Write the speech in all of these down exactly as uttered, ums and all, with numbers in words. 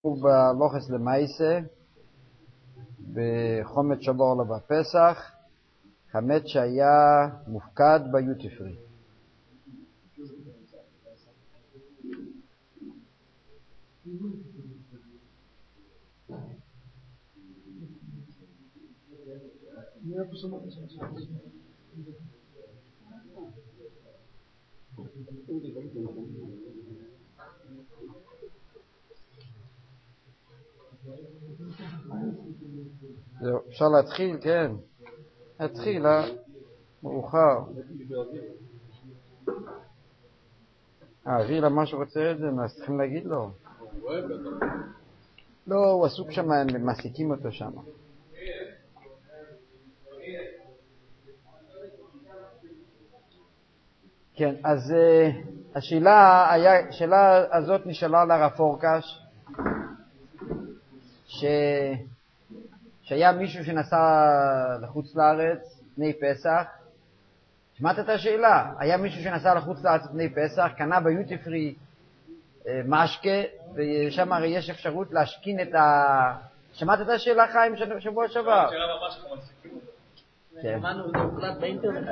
בלוחס למייסה, בחומץ שבור לו בפסח, חמץ שהיה מופקד ביוטי פרי. זהו, אפשר להתחיל, כן. להתחיל, אה? מאוחר. אה, אוויר למה שהוא רוצה את זה, מה צריכים להגיד לו? לא, הוא עסוק שם, הם מעסיקים אותו שם. כן, אז השאלה, השאלה הזאת נשאלה לרב פורקש, ש... שהיה מישהו שנסע לחוץ לארץ לפני פסח. שמעת את השאלה? היה מישהו שנסע לחוץ לארץ לפני פסח, קנה ביוטי פרי משקה, ושם הרי יש אפשרות להשכין את ה... שמעת את השאלה, חיים, שבוע שעבר? השאלה ממש כמו סיכום. כן. שמענו, זה הוקלט באינטרנט.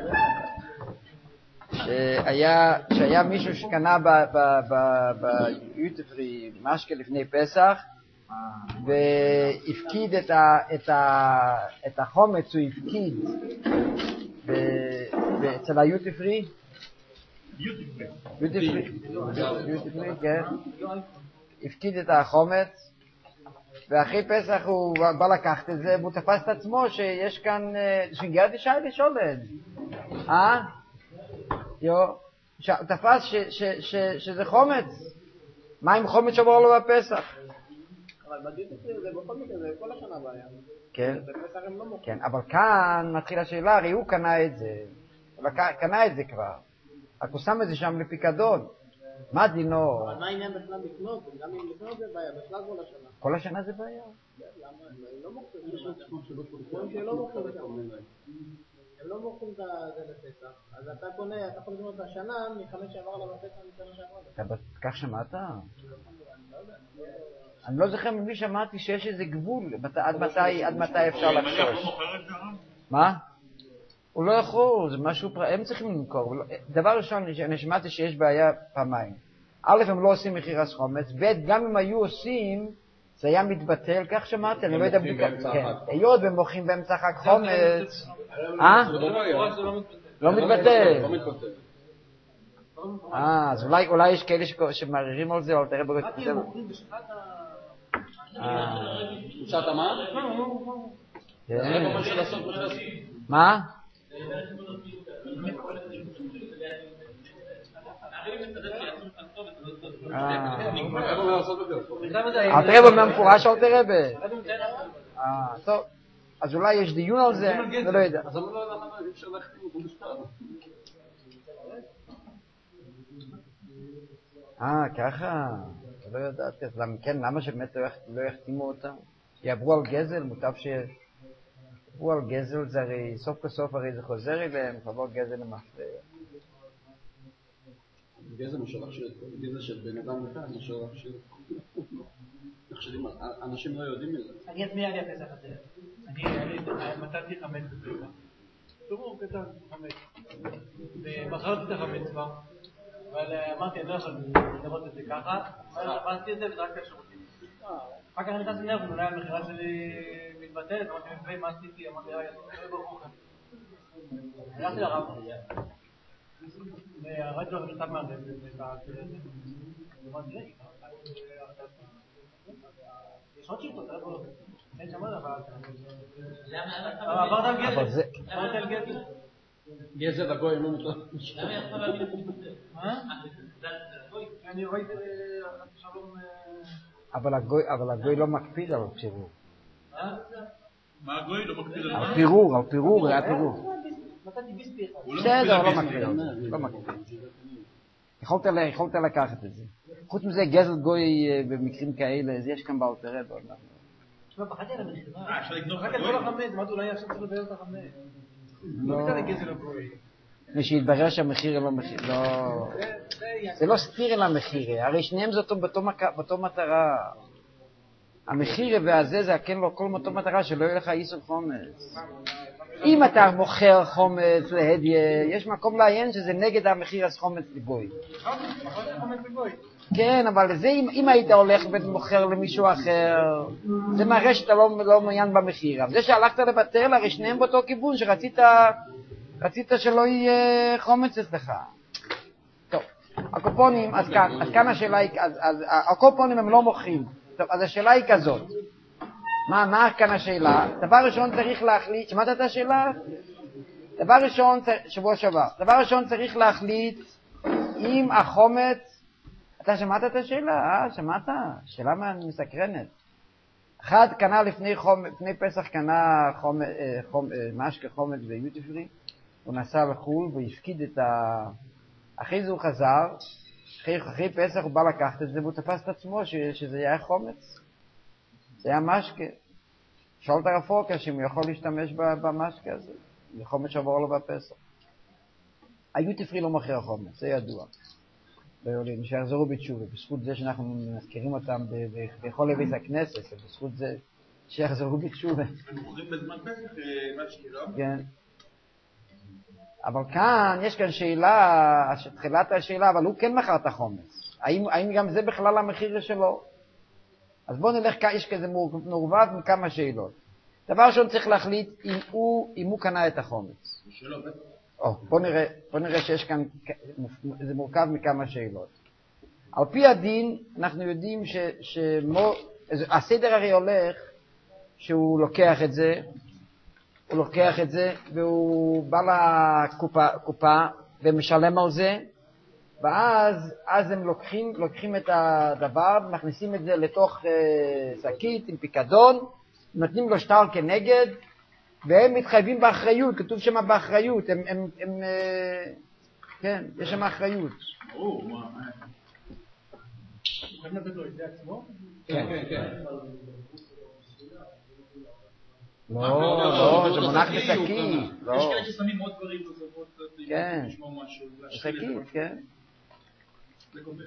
שהיה, שהיה מישהו שקנה ביוטי פרי משקה לפני פסח, והפקיד את, ה, את, ה, את החומץ, הוא הפקיד אצל היוטי פרי. יוטי פרי. יוטי פרי, יוטי פרי, כן. הפקיד את החומץ, ואחרי פסח הוא בא לקחת את זה, והוא תפס את עצמו שיש כאן, שגיעת ישי לשולד. אה? יו, הוא תפס ש, ש, ש, שזה חומץ. מה עם חומץ שבור לו בפסח? אבל בדיוק זה בכל מקרה, זה כל השנה בעיה. כן, בפסח הם לא מוכרים. כן, אבל כאן מתחילה השאלה, הרי הוא קנה את זה, הוא קנה את זה כבר, רק הוא שם את זה שם לפיקדון, מה דינו? אבל מה העניין בכלל לקנות? גם אם לקנות זה בעיה, בכלל כל השנה. כל השנה זה בעיה? למה? הם לא מוכרים. הם לא מוכרים. הם לא מוכרים את זה לפסח, אז אתה קונה, אתה יכול לקנות את השנה מחמש שעבר לה בפסח משנה שעבר. אתה כך שמעת? אני לא זוכר ממי שמעתי שיש איזה גבול, עד מתי, עד מתי אפשר לחשוש. מה? הוא לא יכול, זה משהו, הם צריכים למכור. דבר ראשון, אני שמעתי שיש בעיה פעמיים. א', הם לא עושים מחיר חומץ, ב', גם אם היו עושים, זה היה מתבטל, כך שמעתי, אני לא יודע בדיוק. כן, היות והם מוכרים באמצע חג חומץ. אה? לא מתבטל. אה, אז אולי יש כאלה שמערירים על זה, אבל תראה בגלל זה. קדושת המה? מה? אל תראה במפורש, אל תראה ב... טוב, אז אולי יש דיון על זה, זה לא יודע. אז אמרו לו למה אי אפשר להחתים אותו בשטר. אה, ככה? לא ידעתי, אז כן, למה שבאמת לא יחתימו אותם? יעברו על גזל, מוטב שיעברו על גזל, זה הרי, סוף כסוף הרי זה חוזר אליהם, חבור גזל למפריע. גזל משלח של, גזל של בן אדם אחד, משלח של... אנשים לא יודעים מזה. אני אצמיע לי הפסח הזה. אני מצאתי חמץ בפסח. תראו, קטן, חמץ. ומכרתי את החמץ כבר. אבל אמרתי, אני לא יכול לראות את זה ככה, אבל אמרתי את זה וזרקתי לשירותים. אחר כך נכנסתי לב, אולי המחירה שלי מתבטלת, אמרתי, מה עשיתי? אמרתי, רגע, אני לא ברוך. הלכתי לרב. והראיתי לו מכתב מהרב, אמרתי, רגע, יש עוד שיטות, תראה בו. אין שם עוד, אבל... עברת על גזל. עברת על גזל. גזל הגוי, לא נתן. למה יצא להבין את זה? מה? אני רואה את זה שלום... אבל הגוי לא מקפיד על פירור. מה הגוי לא מקפיד על מה? על פירור, על פירור, היה פירור. נתתי ביספי אחד. בסדר, לא מקפיד על זה, לא מקפיד. יכולת לקחת את זה. חוץ מזה, גזל גוי במקרים כאלה, אז יש כאן באלתר רבי. תשמע, פחדתי על המחירה. אה, אפשר לקנות רק את כל החמץ, אמרתי אולי עכשיו צריך לבאר את החמץ. לא ביטה לגזל הגוי. ושהתברר שהמחיר לא מחיר, לא... זה לא סתיר אל המחיר, הרי שניהם זה באותו מטרה. המחיר והזה זה כן לו כל מטר מטרה שלא יהיה לך איסור חומץ. אם אתה מוכר חומץ להדיה, יש מקום לעיין שזה נגד המחיר אז חומץ לגוי. כן, אבל זה אם, אם היית הולך ומוכר למישהו אחר, זה מראה שאתה לא, לא מעוניין במחיר. אבל זה שהלכת לבטל, הרי שניהם באותו כיוון שרצית רצית שלא יהיה חומץ אצלך. טוב, הקופונים, אז כאן, אז כאן השאלה היא, אז, אז הקופונים הם לא מוכרים. טוב, אז השאלה היא כזאת. מה, מה כאן השאלה? דבר ראשון צריך להחליט, שמעת את השאלה? דבר ראשון, שבוע שעבר, דבר ראשון צריך להחליט אם החומץ, אתה שמעת את השאלה? אה, שמעת? שאלה מסקרנת. אחד קנה לפני, חומ, לפני פסח קנה חומ, חומ, משקה חומץ ביוטי פרי, הוא נסע לחול והפקיד את ה... אחרי זה הוא חזר, אחרי, אחרי פסח הוא בא לקחת את זה והוא תפס את עצמו ש, שזה היה חומץ. זה היה משקה. שאל את הרב פוקש אם הוא יכול להשתמש במשקה הזה, חומץ שעבור לו בפסח. היוטי פרי לא מכיר חומץ, זה ידוע. שיחזרו בתשובה, בזכות זה שאנחנו מזכירים אותם בכל לבית הכנסת, בזכות זה שיחזרו בתשובה. הם מוכרים בזמן פסח משקה, לא? כן. אבל כאן, יש כאן שאלה, תחילת השאלה, אבל הוא כן מכר את החומץ. האם, האם גם זה בכלל המחיר שלו? אז בואו נלך, יש כזה מעורבב מכמה שאלות. דבר ראשון צריך להחליט אם הוא, אם הוא קנה את החומץ. שלא, בטח. או, בוא נראה, בוא נראה שיש כאן, זה מורכב מכמה שאלות. על פי הדין, אנחנו יודעים ש, שמו, הסדר הרי הולך, שהוא לוקח את זה, הוא לוקח את זה, והוא בא לקופה, קופה, ומשלם על זה, ואז, אז הם לוקחים, לוקחים את הדבר, מכניסים את זה לתוך שקית עם פיקדון, נותנים לו שטר כנגד, והם מתחייבים באחריות, כתוב שם באחריות, הם, הם, הם, כן, יש שם אחריות. או, מה, מה? יכולים לתת לו את זה עצמו? כן, כן, כן. לא, לא, זה מונח בשקית. יש כאלה ששמים עוד דברים נוספות, כן, לשמוע משהו. בשקית, כן. זה גומר.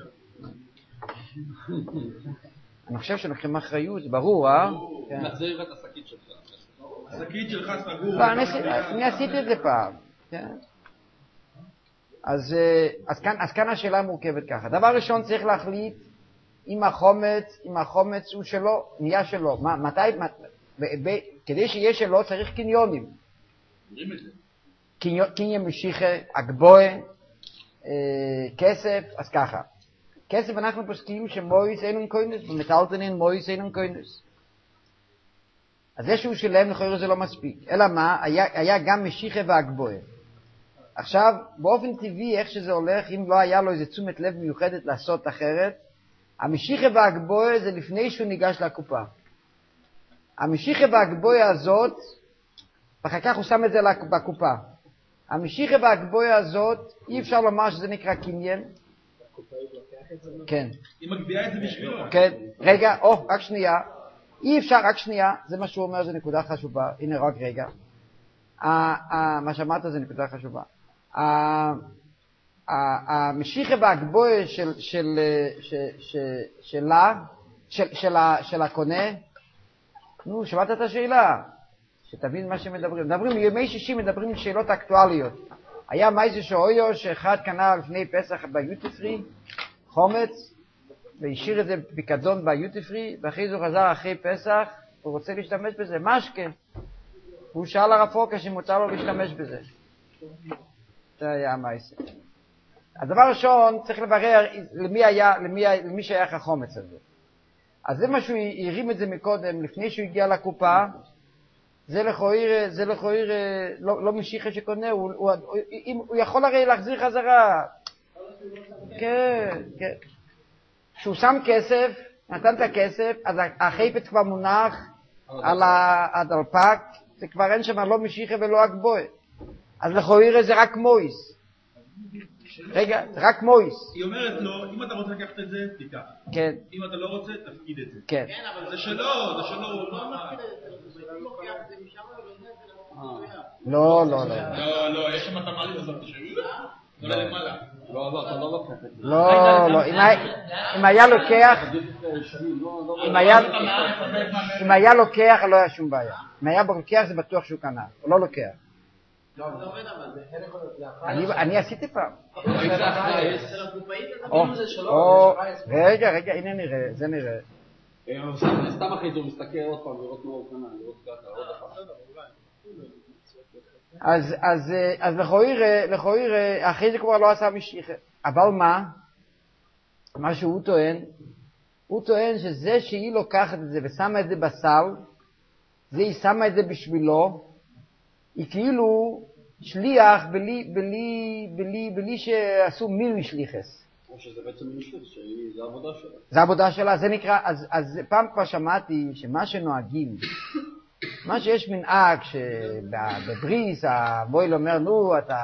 אני חושב שלוקחים אחריות, זה ברור, אה? נחזיר את השקית שלך. השקית שלך סגור. לא, אני עשיתי את זה פעם, כן. אז, אז, כאן, אז כאן השאלה מורכבת ככה. דבר ראשון צריך להחליט אם החומץ, אם החומץ הוא שלו, נהיה שלו. מה, מתי, מת, ב, ב, כדי שיהיה שלו צריך קניונים. אומרים את זה. קניון משיחה, אגבוה, אה, כסף, אז ככה. כסף אנחנו פוסקים שמויס אינון קוינס, במטלטנין מויס אינון קוינס. אז זה שהוא שלהם לכאורה זה לא מספיק. אלא מה? היה, היה גם משיחה ואגבוה. עכשיו, באופן טבעי, איך שזה הולך, אם לא היה לו איזה תשומת לב מיוחדת לעשות אחרת, המשיחה והגבוה זה לפני שהוא ניגש לקופה. המשיחה והגבוה הזאת, ואחר כך הוא שם את זה בקופה. המשיחה והגבוה הזאת, אי אפשר לומר שזה נקרא קניין. כן. היא מגביעה את זה בשבילו. כן. רגע, או, רק שנייה. אי אפשר, רק שנייה, זה מה שהוא אומר, זה נקודה חשובה. הנה, רק רגע. מה שאמרת זה נקודה חשובה. המשיחה והגבוה של הקונה, נו, שמעת את השאלה, שתבין מה שמדברים. מדברים, ימי שישי מדברים שאלות אקטואליות. היה מייזה שאויו שאחד קנה לפני פסח ביוטי פרי, חומץ, והשאיר את זה פיקדון ביוטי פרי, ואחרי זה הוא חזר אחרי פסח, הוא רוצה להשתמש בזה, משקה. הוא שאל הרב פוקש אם מותר לו להשתמש בזה. זה היה המייסה. הדבר הראשון, צריך לברר למי היה, למי, למי שייך החומץ הזה. אז זה מה שהוא הרים את זה מקודם, לפני שהוא הגיע לקופה, זה לכויר, זה לכויר, לא, לא משיחה שקונה, הוא, הוא, הוא, הוא יכול הרי להחזיר חזרה. כן, כן. כשהוא שם כסף, נתן את הכסף, אז החפץ כבר מונח על הדלפק, זה כבר אין שם לא משיחה ולא אגבוה. אז לכויר זה רק מויס. רגע, זה רק מויס. היא אומרת לו, אם אתה רוצה לקחת את זה, תיקח. כן. אם אתה לא רוצה, תפקיד את זה. כן. זה שלו, זה שלו, הוא לא מפקיד את זה. לא, לא, לא. לא, לא, יש שם את המעלית הזאת, שעולה למעלה. לא, לא, אתה לא לוקח את זה. לא, לא, אם היה לוקח, אם היה לוקח לא היה שום בעיה. אם היה לוקח זה בטוח שהוא קנה, הוא לא לוקח. אני עשיתי פעם. רגע, רגע, הנה נראה, זה נראה. סתם אחרי זה הוא מסתכל עוד פעם לראות מה הוא קנה, לראות ככה, עוד פעם. אז, אז, אז לכויר, לכויר, אחרי זה כבר לא עשה משיחה. אבל מה? מה שהוא טוען, הוא טוען שזה שהיא לוקחת את זה ושמה את זה בסל, זה היא שמה את זה בשבילו, היא כאילו שליח בלי, בלי, בלי, בלי שעשו מילי שליחס. או שזה בעצם משליח, שזה העבודה שלה. זה העבודה שלה, זה נקרא, אז, אז פעם כבר שמעתי שמה שנוהגים, מה שיש מנהג שבבריס המויל אומר, נו, אתה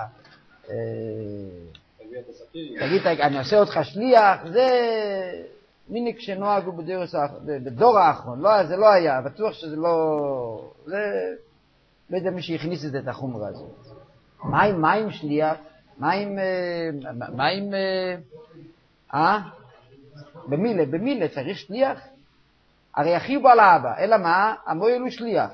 תגיד, אני עושה אותך שליח, זה מיני כשנוהגו בדור האחרון, לא, זה לא היה, בטוח שזה לא, זה, לא יודע מי שהכניס את החומרה הזאת. מה עם, מה עם שליח? מה עם, מה עם, אה? במילה, במילה צריך שליח? הרי אחי הוא בעל האבא, אלא מה? המויל הוא שליח.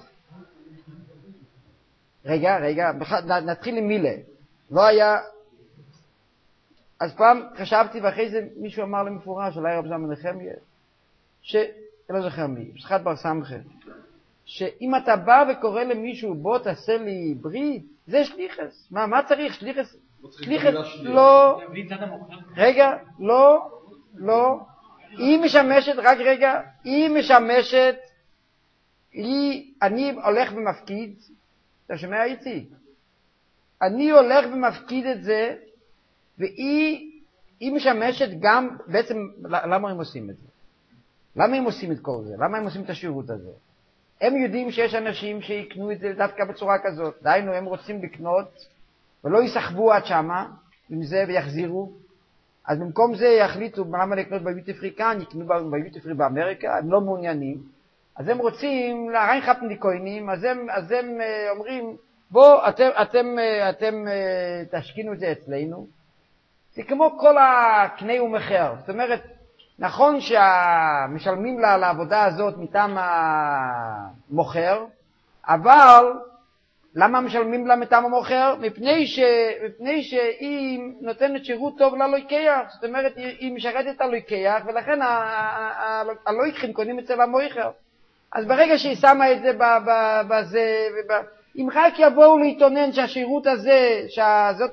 רגע, רגע, נתחיל עם מילה. לא היה... אז פעם חשבתי, ואחרי זה מישהו אמר למפורש, אולי רב זמן נחמיה, ש... לא זוכר מי, פסחת בר סמכה, שאם אתה בא וקורא למישהו, בוא תעשה לי ברית, זה שליחס. מה, מה צריך? שליחס? שליחס? לא. רגע, לא, לא. היא משמשת, רק רגע, היא משמשת, היא, אני הולך ומפקיד, אתה שומע איתי? אני הולך ומפקיד את זה, והיא, היא משמשת גם, בעצם, למה הם עושים את זה? למה הם עושים את כל זה? למה הם עושים את השירות הזה? הם יודעים שיש אנשים שיקנו את זה דווקא בצורה כזאת, דהיינו, הם רוצים לקנות, ולא יסחבו עד שמה, עם זה ויחזירו, אז במקום זה יחליטו למה לקנות בביוטי פרי כאן, יקנו בביוטי פרי באמריקה, הם לא מעוניינים, אז הם רוצים להריין חפניקוינים, אז הם, אז הם אומרים, בוא, אתם, אתם, אתם תשקינו את זה אצלנו, זה כמו כל הקנה ומחר, זאת אומרת, נכון שמשלמים לה לעבודה הזאת מטעם המוכר, אבל למה משלמים לה מטעם המוכר? מפני, ש... מפני שהיא נותנת שירות טוב ללוקח, זאת אומרת, היא משרתת את הלוקח, ולכן הלוקחים קונים אצל המוכר. אז ברגע שהיא שמה את זה בזה, אם רק יבואו להתעונן שהשירות הזה, שזאת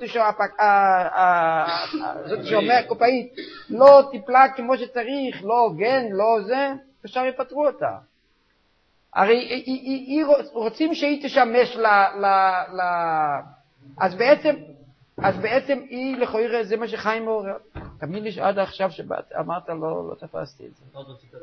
שאומר קופאית, לא טיפלה כמו שצריך, לא הוגן, לא זה, אפשר יפטרו אותה. הרי רוצים שהיא תשמש ל... ל... אז בעצם, אז בעצם היא לכאורה, זה מה שחיים מעורר. תמיד לי שעד עכשיו שאמרת, לא, לא תפסתי את זה.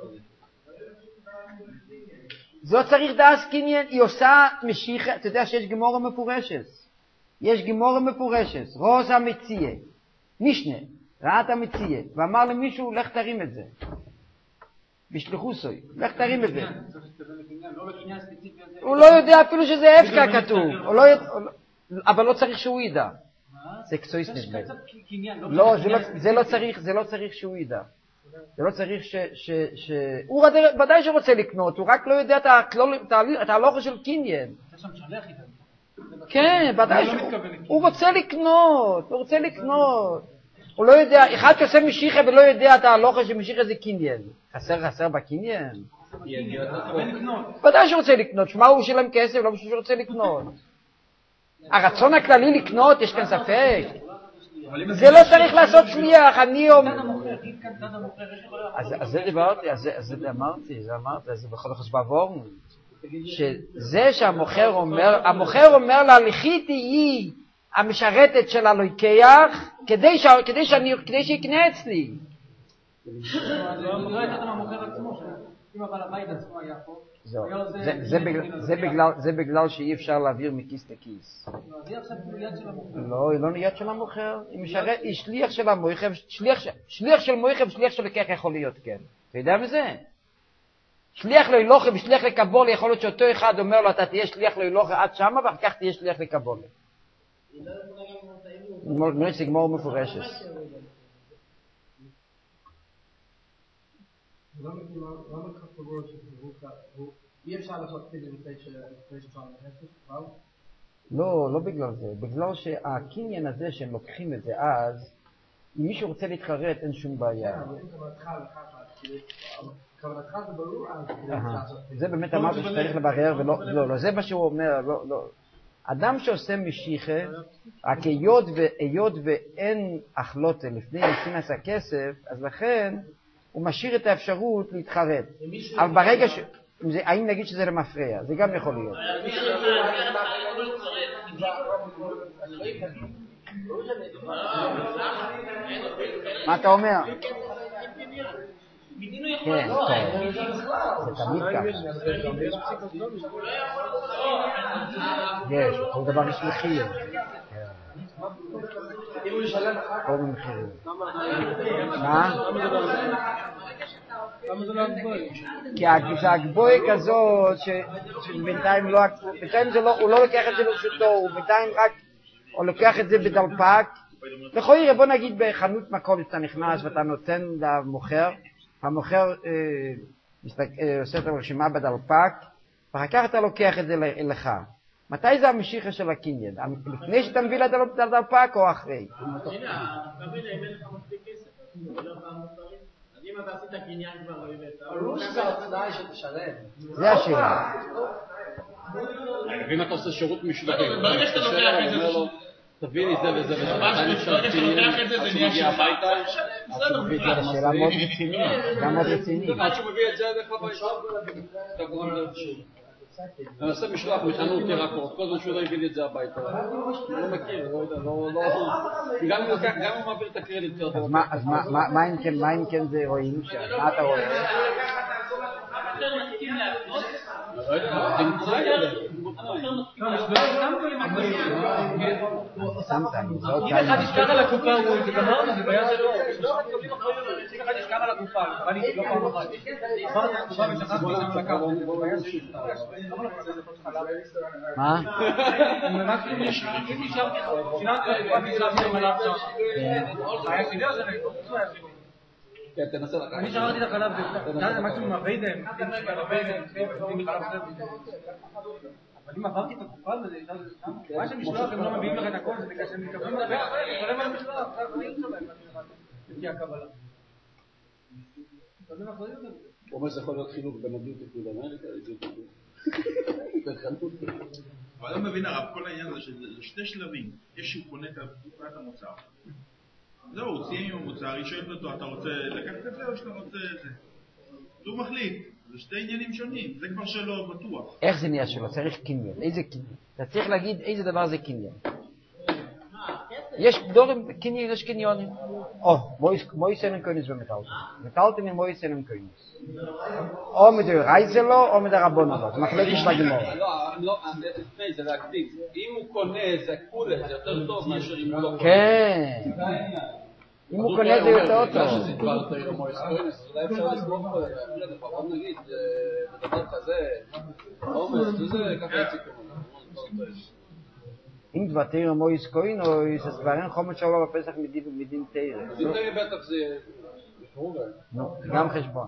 זאת צריך דאס קניין, היא עושה משיחה, אתה יודע שיש גמורה מפורשת. יש גמורה מפורשת, רוס המציע, משנה, ראת המציע, ואמר למישהו, לך תרים את זה. בשלחו סוי, לך תרים את זה. הוא לא יודע אפילו שזה אפקה כתוב, אבל לא צריך שהוא ידע. זה קצועיס נדמה. לא, זה לא צריך שהוא ידע. זה לא צריך ש... הוא ודאי שרוצה לקנות, הוא רק לא יודע את ההלוכה של קניין. כן, ודאי הוא רוצה לקנות, הוא רוצה לקנות. הוא לא יודע, אחד שעושה משיחה ולא יודע את ההלוכה של משיחה זה קניין. חסר, חסר בקניין? ודאי שרוצה לקנות, שמה הוא שלם כסף, לא משהו שרוצה לקנות. הרצון הכללי לקנות, יש כאן ספק. זה לא צריך לעשות שליח, אני אומר... אז זה דיברתי, אז זה אמרתי, זה אמרתי, זה בכל חשבה ועורנו. שזה שהמוכר אומר, המוכר אומר לה, לכי תהיי המשרתת של הלוקח, כדי שיקנה אצלי. זה בגלל שאי אפשר להעביר מכיס לכיס. לא, היא לא ניית של המוכר, היא שליח של המוכר, שליח של מוכר ושליח של לקח יכול להיות, כן. אתה יודע מזה? שליח להילוכה ושליח לקבולה, יכול להיות שאותו אחד אומר לו, אתה תהיה שליח להילוכה עד שמה, ואחר כך תהיה שליח לקבולה. נראה שגמור מפורשת. למה כתבו אי אפשר לעשות כזה לפני שצריך נפש? לא, לא בגלל זה. בגלל שהקניין הזה שהם לוקחים את זה אז, אם מישהו רוצה להתחרט אין שום בעיה. זה באמת אמרתי שצריך לברר, ולא, לא, זה מה שהוא אומר, לא, לא. אדם שעושה משיחה, רק היות ואין החלוטה לפני יסינס הכסף, אז לכן הוא משאיר את האפשרות להתחרט. אבל ברגע ש... האם נגיד שזה לא מפריע? זה גם יכול להיות. מה אתה אומר? כן, טוב. זה תמיד ככה. יש, כל דבר יש מחיר. כל במחירים. מה? כי הגבוי כזאת שבינתיים לא, בינתיים הוא לא לוקח את זה לרשותו, הוא בינתיים רק או לוקח את זה בדלפק. לכאורה בוא נגיד בחנות מכולת אתה נכנס ואתה נותן למוכר, המוכר עושה את הרשימה בדלפק, ואחר כך אתה לוקח את זה לך. מתי זה המשיכה של הקניין? לפני שאתה מביא לדלפק או אחרי? הנה, אתה מבין, אם אין לך מספיק כסף, זה לא פעם מוצרים. אז אם אתה עשית קניין כבר לא הבאת, ברור שזה התנאי שתשלם. זה השאלה. ואם אתה עושה שירות משלוחים, ברגע שאתה לוקח את זה, תביא לי זה וזה וזה, ברגע שאתה לוקח את זה, זה נהיה שלך, בסדר, זה שאלה מאוד רצינית, גם מאוד רצינית. עד שהוא מביא את זה עד הביתה. אני עושה משלוח מחנות ירקות, כל זמן שהוא לא הביא לי את זה הביתה. אני לא מכיר, לא יודע, לא... גם הוא מעביר את הקרדיט. אז מה אם כן זה רואים שם? מה אתה רואה? לא יודע, זה נמצא ידע. אם אחד ישכח על הקופה, זה גמרנו, זה בעיה שלו. אם אחד ישכח על הקופה, בא לי לא פעם אחת. כבר את הקופה ושכחתי שם לקחת, זה בעיה שלו. מה? אם נשארתי, שילמתי לקופה ושילמתי למלאב שם. בעיה שלי או זה נגדו? כן, תנסה לקחת. אני שררתי את החלב, זה מקסימום הווידם, אבל אם עברתי את הקופה הזה, מה שמשלוח הם לא מביאים לך את הכל, זה בגלל שהם מקבלים את זה, חולם על המשלוח, זה החיים שלהם, לפי הקבלה. אתה יודע מה חולים את זה? הוא אומר שזה יכול להיות חילוק בין הדיוטי פרי לאמריקה, דיוטי פרי. אבל לא מבין הרב, כל העניין הזה שזה שתי שלבים. יש שהוא קונה את המוצר. זהו, הוא סיים עם המוצר, היא שואלת אותו, אתה רוצה לקחת את זה או שאתה רוצה את זה? הוא מחליט, זה שתי עניינים שונים, זה כבר שלו בטוח. איך זה נהיה שלו? צריך קניין. איזה קניין? אתה צריך להגיד איזה דבר זה קניין. יש דורים, קניין, יש קניונים. או, מויס אינם קוינס במטלטם. מטלטם עם מויס אינם קוינס. או מדאורייתא לו, או מדרבנן לו. זה מחלקת של הגמרא. לא, לא, לפני זה להקדים. אם הוא קונה זה כולה, זה יותר טוב מאשר אם הוא לא קונה. כן. אם הוא קונה זה יותר טוב. שזה כבר יותר מויס קוינס, אז אולי אפשר לסמוך פה, לפחות נגיד, בדבר כזה, עומס, זה ככה יציג כמובן. אם דבר תראה מויס קוינויס, אז כבר אין חומץ שלו בפסח מדין תראה. מדין תראה בטח זה... נו, גם חשבון.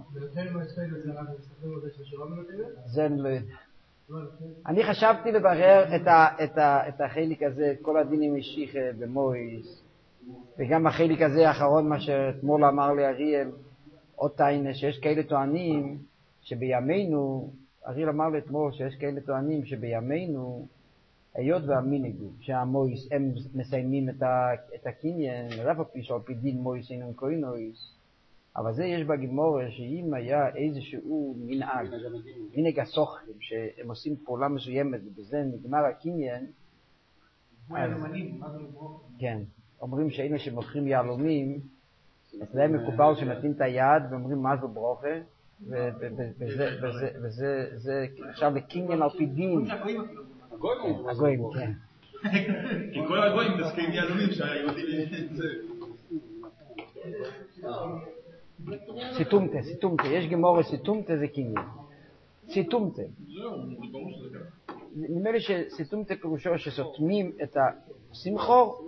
זה אני לא יודע. אני חשבתי לברר את החלק הזה, את כל הדינים משיחה במויס, וגם החלק הזה האחרון, מה שאתמול אמר לי אריאל, עוד טיינה, שיש כאלה טוענים שבימינו, אריאל אמר לי אתמול שיש כאלה טוענים שבימינו, היות והמינגים, שהמויס, הם מסיימים את הקניין, רב הפי על פי דין מויס אינם קוינויס, אבל זה יש בגמורה שאם היה איזשהו מנהג, מנהג הסוכרים, שהם עושים פעולה מסוימת ובזה נגמר הקניין, אז, כן, אומרים שאלה שמוכרים יהלומים, אצלהם מקובל שנותנים את היד ואומרים מה זו ברוכה, וזה עכשיו לקניין על פי דין. הגויים, כן. כי כל הגויים מסכים יהלומים שהיהודים זה. סיטומטה, סיטומטה, יש גמורה סיטומטה זה קניין. סיטומטה. נדמה לי שסיטומטה פירושו שסותמים את השמחור,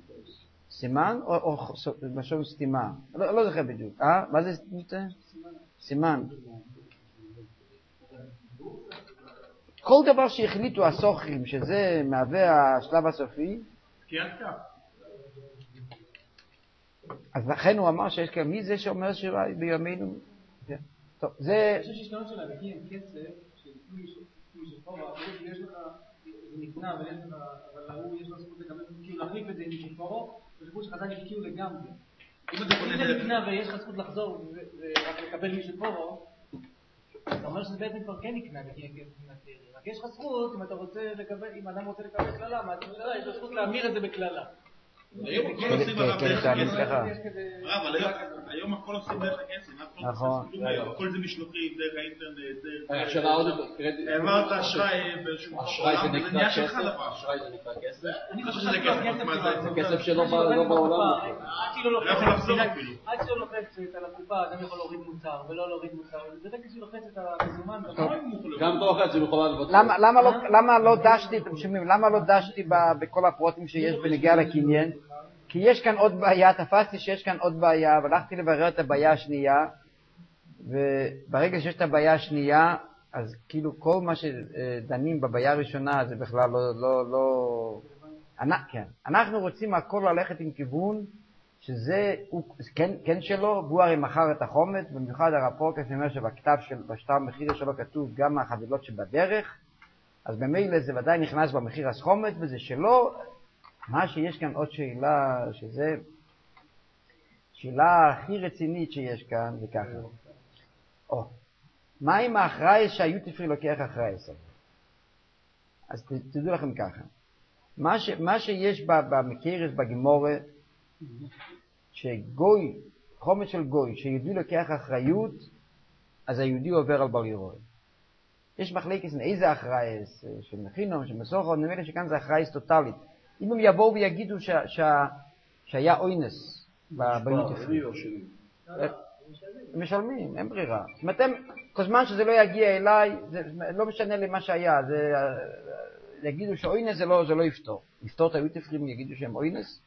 סימן או משהו סתימה? לא זוכר בדיוק. אה? מה זה סיטומטה? סימן. כל דבר שהחליטו הסוחרים שזה מהווה השלב הסופי, תקיעת כף. אז לכן הוא אמר שיש כאן, מי זה שאומר שירה בימינו? טוב, זה... אני חושב שהשתנות של הלקים עם כסף, שלפני שפורה, יש לך, זה נקנה, אבל יש לו זכות לקבל, כאילו להחליף את זה עם שפורה, ושפור שחזק השקיעו לגמרי. אם זה נקנה ויש לך זכות לחזור ורק לקבל משפורה, אתה אומר שזה בעצם כבר כן נקנה בקניין כסף מנתרי. רק יש לך זכות, אם אתה רוצה לקבל, אם אדם רוצה לקבל כללה, מה אתה כללה, יש לו זכות להמיר את זה בכללה. היום הכל עושים עליו דרך הכסף. רב, היום הכל עושים דרך הכסף. נכון. הכל זה משלוחים, דרך האינטרנט. השאלה עוד... העברת אשראי באיזשהו אשראי זה נקרא כסף? אשראי זה נקרא כסף? אני חושב שזה כסף. זה כסף שלא בעולם. עד שלא לוחצת על הקופה, אדם יכול להוריד מוצר ולא להוריד מוצר. זה רק כשהיא לוחצת על המזומן. גם תוכן זה יכולה לבצע. למה לא דשתי, אתם שומעים, למה לא דשתי בכל הפרוטים שיש בנגיעה לקניין? כי יש כאן עוד בעיה, תפסתי שיש כאן עוד בעיה, והלכתי לברר את הבעיה השנייה, וברגע שיש את הבעיה השנייה, אז כאילו כל מה שדנים בבעיה הראשונה זה בכלל לא, לא, לא... כן. אנחנו רוצים הכל ללכת עם כיוון שזה כן, כן שלו, והוא הרי מכר את החומץ, במיוחד הרב פרוקס אומר שבכתב של בשטר מחיר שלו כתוב גם החבילות שבדרך, אז במילא זה ודאי נכנס במחיר החומץ וזה שלו. מה שיש כאן עוד שאלה, שזה שאלה הכי רצינית שיש כאן, זה ככה. או, מה עם האחראי שהיוטיפרי לוקח אחראי? אז תדעו לכם ככה. מה, ש, מה שיש במקרס, בגמורה, שגוי, חומץ של גוי, שיהודי לוקח אחריות, אז היהודי עובר על בר ירוי. יש מחלקת איזה אחראי, של מכינום, של מסוכו, נראה לי שכאן זה אחראי טוטלית. אם הם יבואו ויגידו ש, ש, שהיה אוינס ביוטיפרי. הם משלמים, אין ברירה. זאת אומרת, כל זמן שזה לא יגיע אליי, זה לא משנה לי מה שהיה. זה, יגידו שאוינס זה לא, זה לא יפתור. יפתור את היוטיפרים, יגידו שהם אוינס?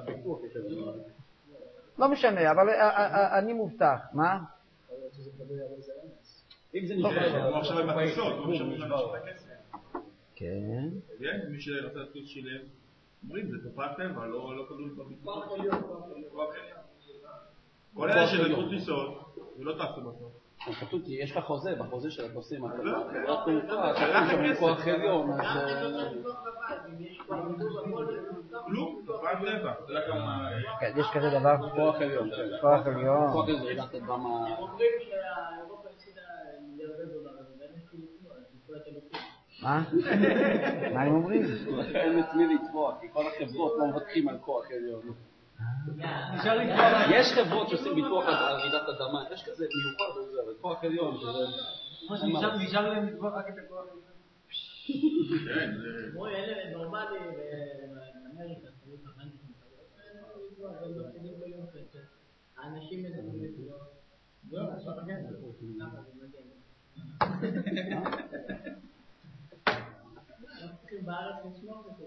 לא משנה, אבל אני מובטח. מה? אם זה נשאר, הוא עכשיו עם הטיסות, הוא עכשיו עם הכסף. כן. מי שרצה לטוס שילם, אומרים, זה תופעת טבע, לא כלול בביטוח. כל אלה שלקחו טיסות, זה לא טסו בסוף. כתוב, כי יש לך חוזה, בחוזה של הטוסים, אתה חברת תעופה, אתה שם כוח עליון, אז... כלום, תופעת טבע. יש כזה דבר? כוח עליון. כוח עליון. כוח עליון, רעידת אדמה... אומרים שהאירופה הפסידה מיליארדי דולרים, ואין כאילו תנועה, זה תנועת אלוקים. מה? מה הם אומרים? אין את מי לתבוע, כי כל החברות לא מבטחים על כוח עליון. יש חברות שעושים ביטוח על רעידת אדמה, יש כזה מיוחד על זה, אבל כוח עליון, שזה... נשאר להם לתבוע רק את הכוח עליון. כמו ילד נורמלי באמריקה, תמיד הבנקים, הם מפסידים כל יום חצי. האנשים מדברים לתבוע. זהו, עכשיו הגן. למה? זה מגן. אנחנו צריכים בארץ לשמור את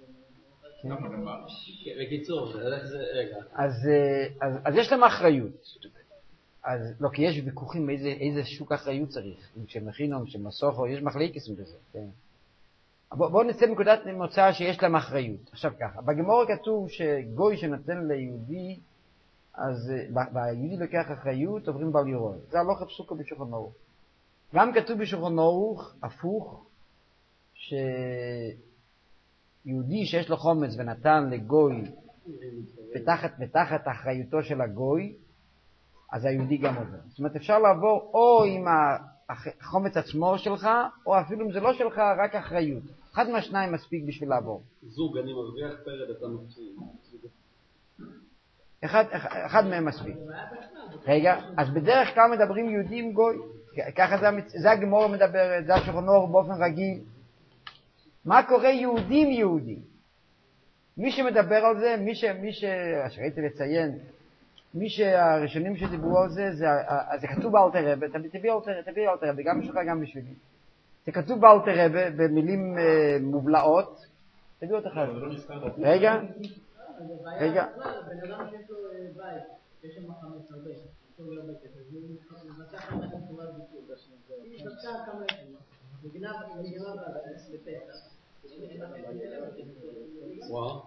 זה. בקיצור, רגע. אז יש להם אחריות. אז לא, כי יש ויכוחים איזה שוק אחריות צריך. כשמכינום, כשמסוכו, יש מחלקת בזה. בואו נצא מנקודת מוצא שיש להם אחריות. עכשיו ככה, בגמרא כתוב שגוי שנותן ליהודי, אז ביהודי לוקח אחריות, עוברים בל ירוי. זה הלוך הפסוקו בשולחן ערוך. גם כתוב בשולחן ערוך, הפוך, שיהודי שיש לו חומץ ונתן לגוי בתחת, בתחת אחריותו של הגוי, אז היהודי גם עובר. זאת אומרת, אפשר לעבור או עם החומץ עצמו שלך, או אפילו אם זה לא שלך, רק אחריות. אחד מהשניים מספיק בשביל לעבור. זוג, אני מבריח פרד, אתה מפסיד. אחד, אחד מהם מספיק. רגע, אז בדרך כלל מדברים יהודים גוי. ככה זה, זה הגמרא מדברת, זה השולחן ערוך באופן רגיל. מה קורה יהודים יהודים? מי שמדבר על זה, מי ש... מי ש... שראיתי לציין, מי שהראשונים שדיברו על זה, זה, זה כתוב באלתר רבי, תביא אלתר רבי, גם בשבילך גם בשבילי. זה כתוב באלתר רבי במלים uh, מובלעות. תביא אותך. רגע. רגע. בן אדם שיש לו בית, יש שם חמץ הרבה. טוב הרבה כסף, הוא מצא כמה חברת ביטול. היא שבקה כמה שנים, מגנב בפסח. וואו.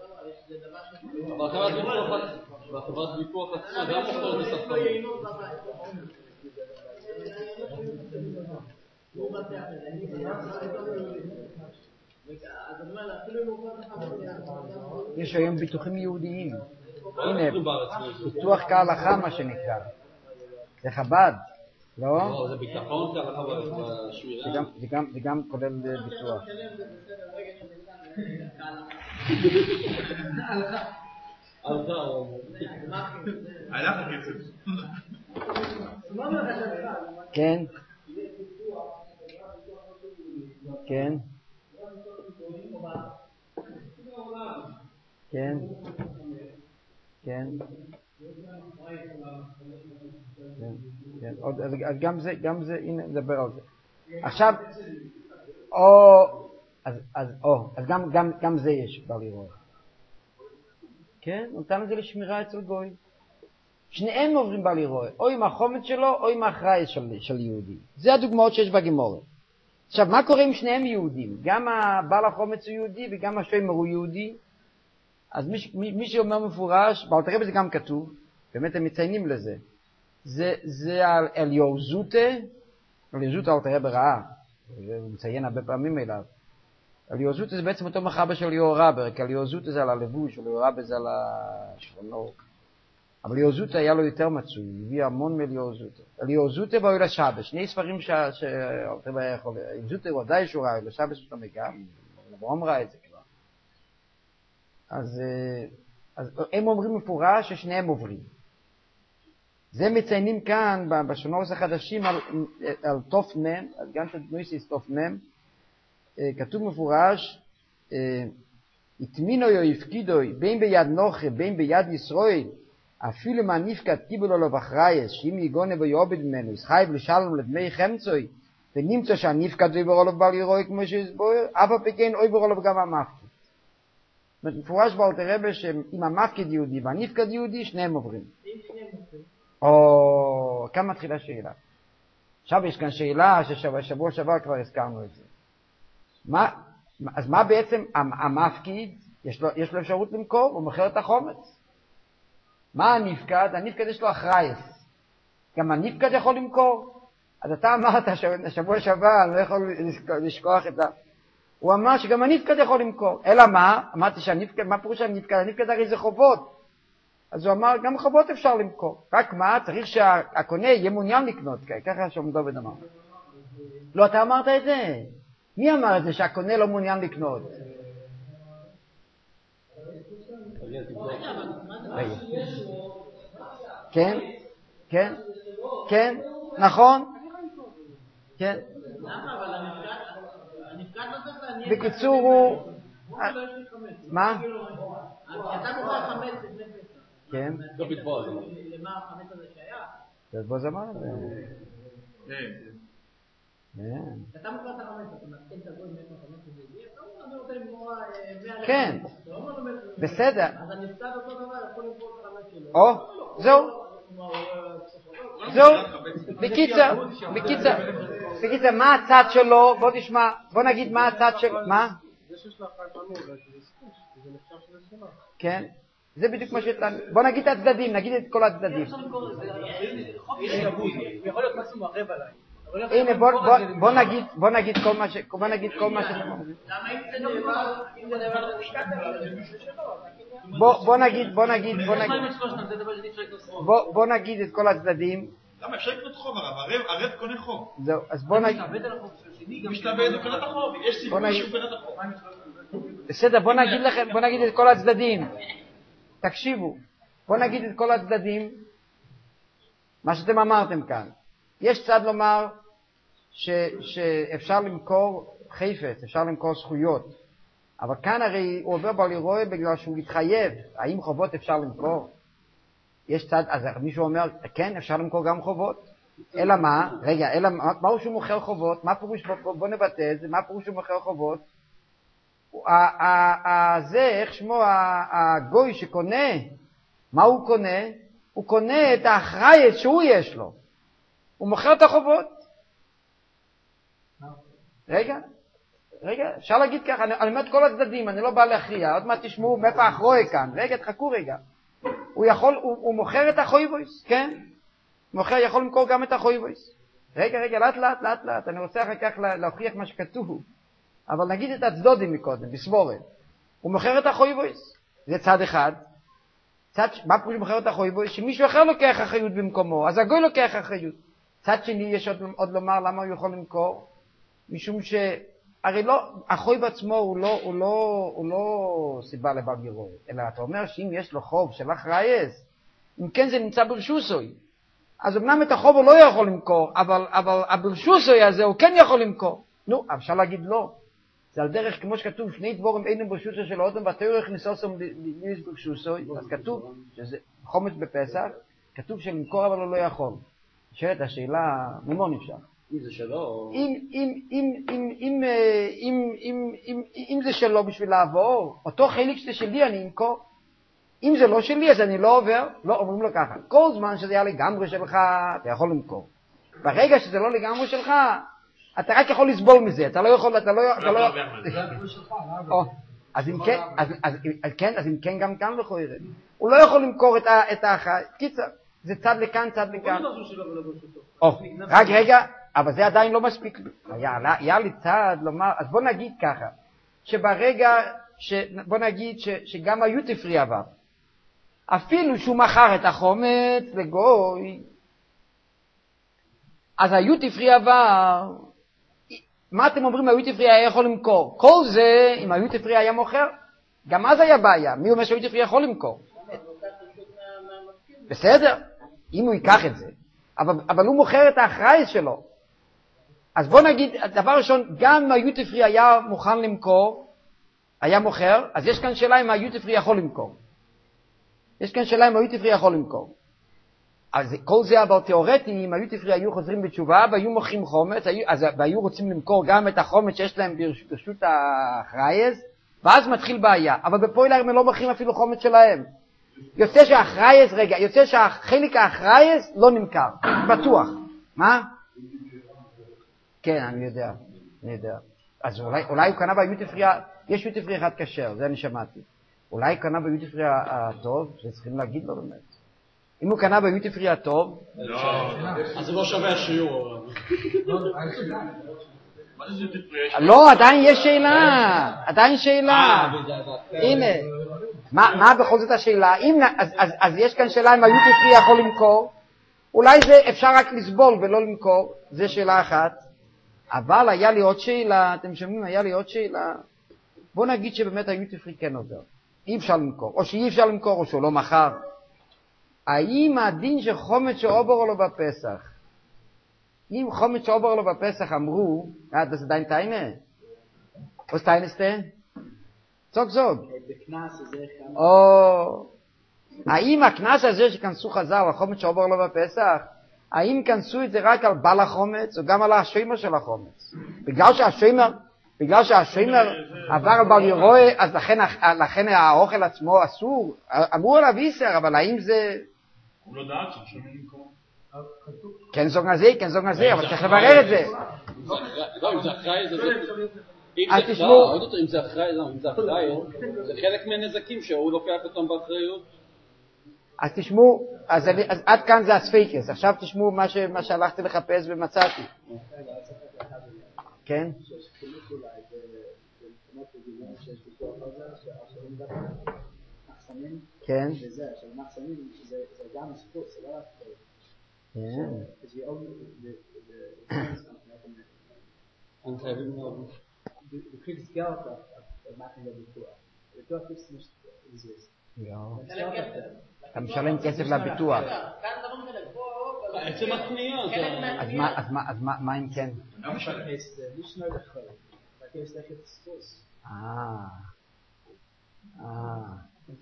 בחברת ביטוח עצמה גם מוכרת את הספרים. הוא בטח את זה. יש היום ביטוחים יהודיים. הנה, ביטוח כהלכה מה שנקרא. זה חב"ד, לא? לא, זה ביטחון כהלכה בשמירה. זה גם כולל ביטוח. הלך הכסף. כן. כן. כן. כן. כן. עוד, אז גם זה, גם זה, הנה, נדבר על זה. עכשיו, או, אז, אז, או, אז גם, גם, גם זה יש בל יראה. כן, נותן את זה לשמירה אצל גוי. שניהם עוברים בל יראה, או עם החומץ שלו, או עם האחראי של, של יהודי. זה הדוגמאות שיש בגמורה. עכשיו, מה קורה אם שניהם יהודים? גם הבעל החומץ הוא יהודי וגם השומר הוא יהודי. אז מי, מי, מי שאומר מפורש, באלתר רבי זה גם כתוב, באמת הם מציינים לזה. זה, זה על אליהו זוטה, אליהו זוטה אלתר רבי ראה, הוא מציין הרבה פעמים אליו. אליהו זוטה זה בעצם אותו מחבר של אליהו רבר, כי אליהו זוטה זה על הלבוש, אליהו רבר זה על השכונות. אבל אליהו זוטה היה לו יותר מצוי, הוא הביא המון מאליהו זוטה. אליהו זוטה באוהל השבת, שני ספרים שאלתר רבי יכול, אליהו זוטה הוא עדיין שהוא ראה, אוהל השבת הוא גם, אברהם ראה את זה כבר. אז, אז הם אומרים מפורש ששניהם עוברים. זה מציינים כאן בשונורס החדשים על, על תוף מם, אז גם תדמויסיס תוף מם, כתוב מפורש, התמינו יו הפקידוי, בין ביד נוחה, בין ביד ישראל, אפילו מה נפקד קיבלו לו בחרייס, שאם יגונה ויעובד ממנו, יש חייב לשלם לדמי חמצוי, ונמצא שהנפקד ויבר עליו בל ירוי כמו שהסבויר, אף הפקן ויבר עליו גם המפקיד. מפורש באלתר רבי שאם המפקיד יהודי והנפקד יהודי, שניהם עוברים. או, כאן מתחילה שאלה. עכשיו יש כאן שאלה ששבוע שעבר כבר הזכרנו את זה. מה, אז מה בעצם המפקיד, יש לו, יש לו אפשרות למכור, הוא מוכר את החומץ. מה הנפקד? הנפקד יש לו אחרייס. גם הנפקד יכול למכור. אז אתה אמרת שבוע שעבר, אני לא יכול לשכוח את זה. הוא אמר שגם הנפקד יכול למכור. אלא מה? אמרתי שהנפקד, מה פירוש הנפקד? הנפקד הרי זה חובות. אז הוא אמר, גם חובות אפשר למכור. רק מה? צריך שהקונה יהיה מעוניין לקנות. ככה שום דוד אמר. לא, אתה אמרת את זה. מי אמר את זה שהקונה לא מעוניין לקנות? כן? כן? כן? נכון? כן? בקיצור הוא... מה? אתה מוכר חמץ לפני פסח. כן? לא בטבוע זה. למה החמץ הזה שייך? בטבוע זה מה? כן. אתה מוכר את החמץ, אתה מתחיל את הגוי מאיפה החמץ הזה הגיע, אתה אומר, אני רוצה למכור מאה... כן. בסדר. אז הנפקד אותו דבר, יכול למכור את החמץ שלו. או, זהו. זהו. בקיצר, בקיצר. בקיצר, מה הצד שלו? בוא תשמע, בוא נגיד מה הצד שלו. מה? זה שיש לך את הנור, זה נחשב שזה שלך. כן. זה בדיוק מה שאתה... בוא נגיד את הצדדים, נגיד את כל הצדדים. יכול להיות משהו מערב עליי. הנה, בוא נגיד, בוא נגיד כל מה ש... בוא נגיד כל מה שאתם אומרים. למה אם זה נאמר, אם זה נאמר למשקעת, בוא נגיד, בוא נגיד, בוא נגיד... בוא נגיד את כל הצדדים. למה אפשר לקנות חוב הרב? הרב קונה חוב. זהו, אז בוא נגיד... משתעבד הוא קונה את החוב. יש סיכוי שהוא קונה את החוב. בסדר, בוא נגיד לכם, בוא נגיד את כל הצדדים. תקשיבו, בוא נגיד את כל הצדדים, מה שאתם אמרתם כאן. יש צד לומר ש, שאפשר למכור חפץ, אפשר למכור זכויות, אבל כאן הרי הוא עובר בל יראה בגלל שהוא מתחייב. האם חובות אפשר למכור? יש צד, אז מישהו אומר, כן, אפשר למכור גם חובות. אלא מה? רגע, אלא מה הוא שהוא מוכר חובות? מה פירוש, בוא, בוא נבטא את זה, מה פירוש שהוא מוכר חובות? זה, איך שמו, הגוי שקונה, מה הוא קונה? הוא קונה את האחריות שהוא יש לו. הוא מוכר את החובות. רגע, רגע, אפשר להגיד ככה, אני, אני אומר את כל הצדדים, אני לא בא להכריע, עוד מעט תשמעו מאיפה האחרוי כאן, רגע, תחכו רגע. הוא יכול, הוא, הוא מוכר את החויבויס, כן? מוכר, יכול למכור גם את החויבויס. רגע, רגע, לאט לאט, לאט לאט, אני רוצה אחר כך להוכיח מה שכתוב. אבל נגיד את הצדודים מקודם, בסבורת. הוא מוכר את החויבויס, זה צד אחד. צד, מה פירוש מוכר את החויבויס? שמישהו אחר לוקח אחריות במקומו, אז הגוי לוקח אחריות. צד שני, יש עוד, עוד לומר למה הוא יכול למכור, משום ש... הרי לא, החוי בעצמו הוא לא, הוא לא, הוא לא סיבה לבעל גירוי, אלא אתה אומר שאם יש לו חוב של אחרייס, אם כן זה נמצא ברשוסוי, אז אמנם את החוב הוא לא יכול למכור, אבל, אבל הברשוסוי הזה הוא כן יכול למכור. נו, אפשר להגיד לא. זה על דרך כמו שכתוב, שני דבורים אינם ברשוסוי של האודם, ותאו יכניסוסם ליס ברשוסוי, אז כתוב שזה חומץ בפסח, כתוב שלמכור אבל הוא לא יכול. שאלת השאלה, ממה נפשך? אם זה שלו... אם זה שלו בשביל לעבור, אותו חלק שזה שלי אני אמכור. אם זה לא שלי אז אני לא עובר, לא אומרים לו ככה. כל זמן שזה היה לגמרי שלך, אתה יכול למכור. ברגע שזה לא לגמרי שלך, אתה רק יכול לסבול מזה, אתה לא יכול, אתה לא... אתה לא... אז אם כן, אז אם כן גם כאן לכו ירד. הוא לא יכול למכור את האחר. קיצר, זה צד לכאן, צד לכאן. רק רגע. אבל זה עדיין לא מספיק. היה, היה לי צעד לומר, אז בוא נגיד ככה, שברגע, ש, בוא נגיד ש, שגם היוטיפרי עבר, אפילו שהוא מכר את החומץ לגוי, אז היוטיפרי עבר, מה אתם אומרים היוטיפרי היה יכול למכור? כל זה, אם היוטיפרי היה מוכר, גם אז היה בעיה. מי אומר שהיוטיפרי יכול למכור? בסדר, אם הוא ייקח את זה. אבל, אבל הוא מוכר את האחראי שלו. אז בוא נגיד, דבר ראשון, גם אם היוטיפרי היה מוכן למכור, היה מוכר, אז יש כאן שאלה אם היוטיפרי יכול למכור. יש כאן שאלה אם היוטיפרי יכול למכור. אז כל זה אבל תיאורטי, אם היוטיפרי היו חוזרים בתשובה והיו מוכרים חומץ, אז והיו רוצים למכור גם את החומץ שיש להם ברשות האחרייז, ואז מתחיל בעיה. אבל בפועל הם לא מוכרים אפילו חומץ שלהם. יוצא שהאחרייז, רגע, יוצא שהחלק האחרייז לא נמכר, בטוח. מה? כן, אני יודע, אני יודע. אז אולי, אולי הוא קנה ביוטיפרי, יש יוטיפרי אחד כשר, זה אני שמעתי. אולי הוא קנה ביוטיפרי הטוב, שצריכים להגיד לו באמת. אם הוא קנה ביוטיפרי הטוב... לא, אז זה לא שווה השיעור. לא, עדיין יש שאלה, עדיין שאלה. הנה, מה בכל זאת השאלה? אז יש כאן שאלה אם היוטיפרי יכול למכור, אולי זה אפשר רק לסבול ולא למכור, זה שאלה אחת. אבל היה לי עוד שאלה, אתם שומעים, היה לי עוד שאלה. בוא נגיד שבאמת היוטיפרי כן עובר. אי אפשר למכור, או שאי אפשר למכור, או שהוא לא מכר. האם הדין שחומץ שעובר לו בפסח, אם חומץ שעובר לו בפסח אמרו, אה, זה עדיין טיינה? או סטיינסטה? צוק זוג. בקנס הזה... או... האם הכנס הזה שכנסו חזר, החומץ שעובר לו בפסח, האם כנסו את זה רק על בעל החומץ, או גם על השומר של החומץ? בגלל שהשומר, בגלל שהשומר עבר על בעל ירוי, אז לכן, לכן האוכל עצמו אסור. אמרו עליו איסר, אבל האם זה... הוא לא דעת שהשומר למכור. כן זוג נזי, כן זוג נזי, אבל צריך לברר את זה. לא, אם זה אחראי, זה... אז תשמעו... אם זה אחראי, זה חלק מהנזקים שהוא לוקח אותם באחריות. אז תשמעו, אז, אני, אז עד כאן זה הספיקס, עכשיו תשמעו מה, ש, מה שהלכתי לחפש ומצאתי. כן? כן? הם חייבים מאוד. בקריפס גאות, מה אתם בביטוח? ביטוח קיפס מזוז. אתה משלם כסף לביטוח. עצם הקנייה. אז מה אם כן? אה. אה.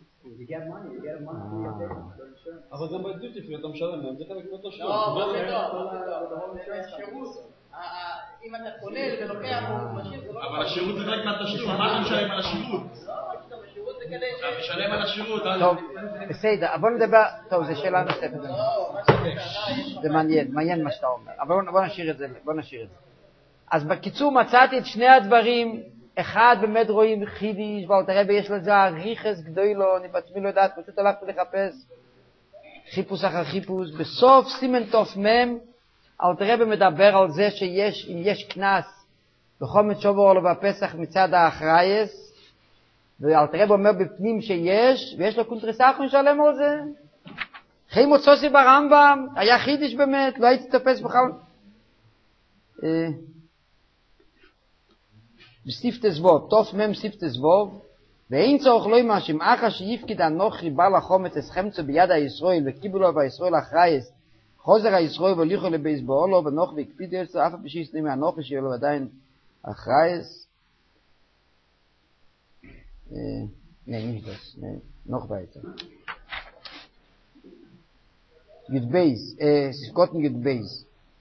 אבל גם בדיוטי אתה משלם להם, זה חלק מאותו שלום. לא, זה לא, זה שירות. אם אתה קונה ולוקח, הוא משאיר, זה לא... אבל השירות זה רק מהתשלום, מה אתה משלם על השירות? לא, השירות זה משלם על השירות. טוב, בסדר, בוא נדבר, טוב, זו שאלה נוספת. זה מעניין, מעניין מה שאתה אומר. אבל בוא נשאיר את זה, בוא נשאיר את זה. אז בקיצור מצאתי את שני הדברים, אחד באמת רואים חידיש, ואל תראה ויש לזה ריחס גדולו, אני בעצמי לא יודעת, פשוט הלכתי לחפש חיפוש אחר חיפוש. בסוף סימן תוף מם, אל תראה ומדבר על זה שיש, אם יש כנס, בחומץ שובר לו בפסח מצד האחרייס, ואל תראה ואומר בפנים שיש, ויש לו קונטרסחון משלם על זה. חי מוצוסי ברמב"ם, היה חידיש באמת, לא הייתי תופס בכלל. בספטס זבוב, תוף מם ספטס זבוב, ואין צורך לא ימה שמאחה שיפקיד הנוכרי בא לחומץ אסחמצו ביד הישראל, וקיבלו לו בישראל אחרייס, חוזר הישראל וליחו לבייס באולו, ונוח והקפיד יוצא, אף הפשי סנים מהנוכרי שיהיה לו עדיין אחרייס. Nee, nicht das. Nee, noch weiter. Yud Beis, äh, es ist Gott in Yud Beis.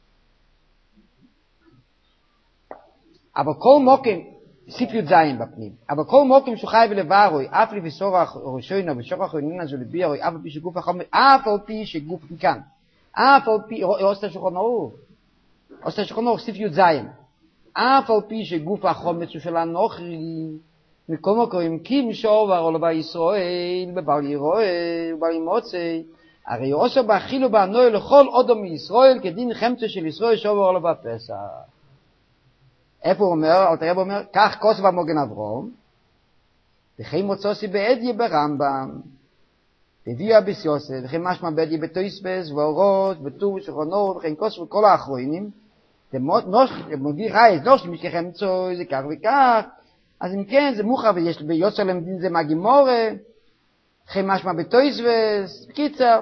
Aber kol mokim, sif Yud Zayin bapnim. Aber kol mokim shuchai velevaroi, af li visorach roshoina, visorach roinina zolibiroi, af al pi sheguf achom, af al pi sheguf mikan. Af al pi, osta shukon aruv. Osta shukon aruv, sif Yud Zayin. af על פי שגוף החומץ הוא של הנוכרי, מכל מקום, קים שובר או לבא ישראל, בבל ירואי, בבל ימוצי, הרי עושה באכילו בענוי לכל אודו מישראל, כדין חמצה של ישראל שובר או לבא פסח. איפה הוא אומר? אל תראה אומר, כך כוס במוגן אברום, וכי מוצוסי בעדיה ברמב"ם, תביע בסיוסי, וכי משמע בעדיה בתויסבס, ואורות, בטור, שכרונות, וכי כוס וכל האחרונים, מביא רייז, לא שמשכי חמצו, זה כך וכך, אז אם כן, זה מוכר, ויש ביוצר למדין זה מהגימורה, וכי משמע בתויסבס, בקיצר,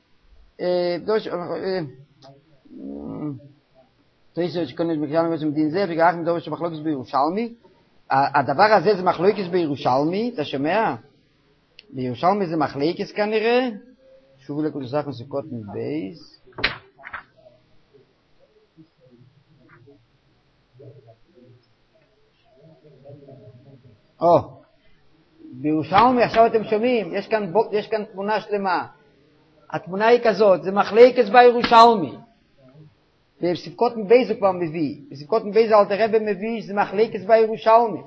תויסבס שקונית מקרן ובעצם מדין זה, וכך מדובר שמחלוקס בירושלמי, הדבר הזה זה מחלוקס בירושלמי, אתה שומע? בירושלמי זה מחלוקס כנראה, שובו לקודסך מסוכות מבייס, או, בירושלמי עכשיו אתם שומעים, יש כאן, יש כאן תמונה שלמה. התמונה היא כזאת, זה מחלקת בירושלמי. בספקות מבייז הוא כבר מביא. בספקות מבייז אל תראה במביא שזה מחלקת בירושלמי.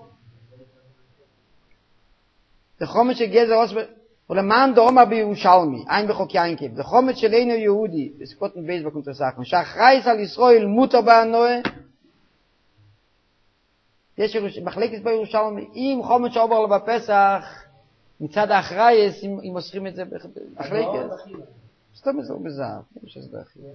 זה חומץ של גזר עוש, ולמען דורמה בירושלמי, אין בחוק ינקב. זה חומץ של אינו יהודי, בספקות מבייז בקונטרסחם, שאחרייס על ישראל מותר בענוה, יש מחלקת בירושלמי, אם חומץ שעובר לו בפסח, מצד האחרייס, אם מוסרים את זה מחלקת. סתם זה לא בזהב, יש את זה אחי.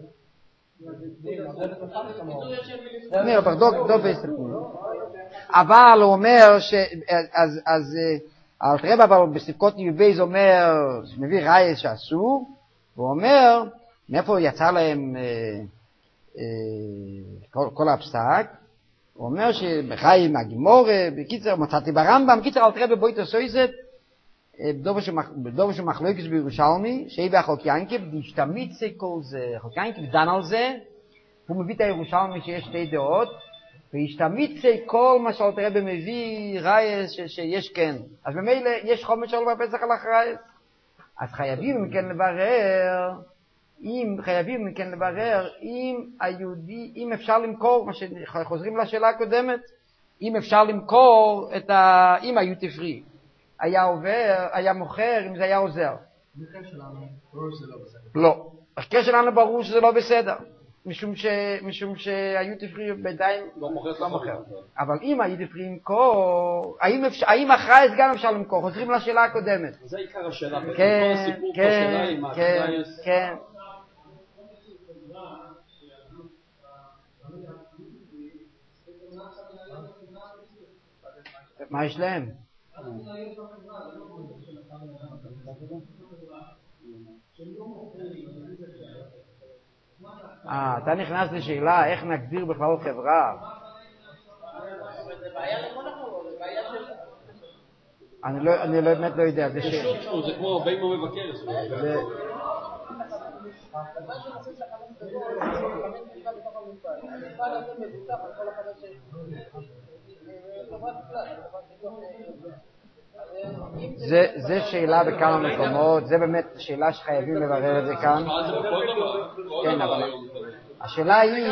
נראה, פרדוק, דוב ועשר פנים. אבל הוא אומר, אז הרב אבל בספקות ניובייז אומר, מביא רייס שאסור, והוא אומר, מאיפה יצא להם כל הפסק, הוא אומר שבחיים מהגימור, בקיצר, מצאתי ברמב"ם, בקיצר, אל תראה בבוית הסויסת, בדובר של מחלוקת בירושלמי, שהיא והחוק ינקב, דשתמיצה כל זה, חוק ינקב דן על זה, הוא מביא את הירושלמי שיש שתי דעות, והשתמיצה כל מה שאל תראה במביא רייס שיש כן. אז במילא יש חומץ שלו בפסח על החרייס. אז חייבים מכן לברר, אם חייבים מכן לברר, אם היהודי, אם אפשר למכור, מה שחוזרים לשאלה הקודמת, אם אפשר למכור את ה... אם היו תפרי, היה עובר, היה מוכר, אם זה היה עוזר. במקרה שלנו, ברור שזה לא בסדר. לא. במקרה שלנו ברור שזה לא בסדר. משום ש... משום שהיו תפרי בינתיים לא מוכר. לא מוכר. אבל אם היו תפרי למכור, האם, אפשר... האם אחרי גם אפשר למכור? חוזרים לשאלה הקודמת. זה עיקר השאלה. כן, כל הסיפור כן, פה עם כן, האחרייס. כן. מה יש להם? אה, אתה נכנס לשאלה איך נגדיר בכלל חברה. אני לא, אני באמת לא יודע. זה זה כמו בימו מבקר. זה... זה, זה שאלה בכמה מקומות, זה באמת שאלה שחייבים לברר את זה כאן. כן, אבל השאלה היא...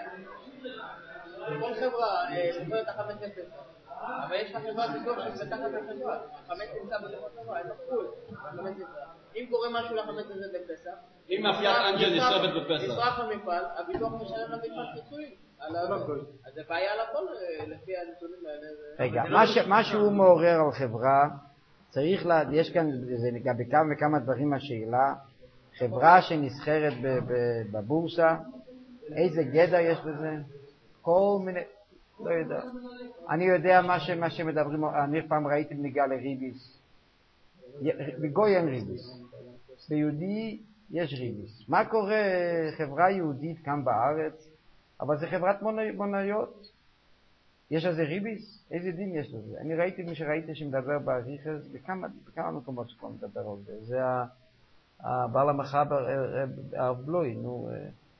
כל חברה מוכרת את החמץ לפסח, אבל יש לך חברה ביטוח שמפתחת את החברה, החמץ נמצא בתוך החברה, אין בחו"ל, החמץ נמצא. אם קורה משהו לחמץ הזה בפסח, אם מאפיית אנג'ל נשרפת בפסח, נשרף המפעל, הביטוח משלם למפעל פיצויים. אז זה בעיה על הכל לפי הנתונים האלה. רגע, מה שהוא מעורר על חברה, צריך לה, יש כאן, זה גם בכמה וכמה דברים השאלה, חברה שנסחרת בבורסה, איזה גדר יש בזה? כל מיני, לא יודע. אני יודע מה, ש, מה שמדברים, אני פעם ראיתי בניגע לריביס. בגוי אין ריביס. ביהודי יש ריביס. מה קורה חברה יהודית כאן בארץ, אבל זה חברת מוניות. יש על זה ריביס? איזה דין יש לזה? אני ראיתי מי שראיתי שמדבר באריכס, בכמה, בכמה מקומות שכבר מדבר על זה. זה הבעל המחבר, הרב בלוי, נו...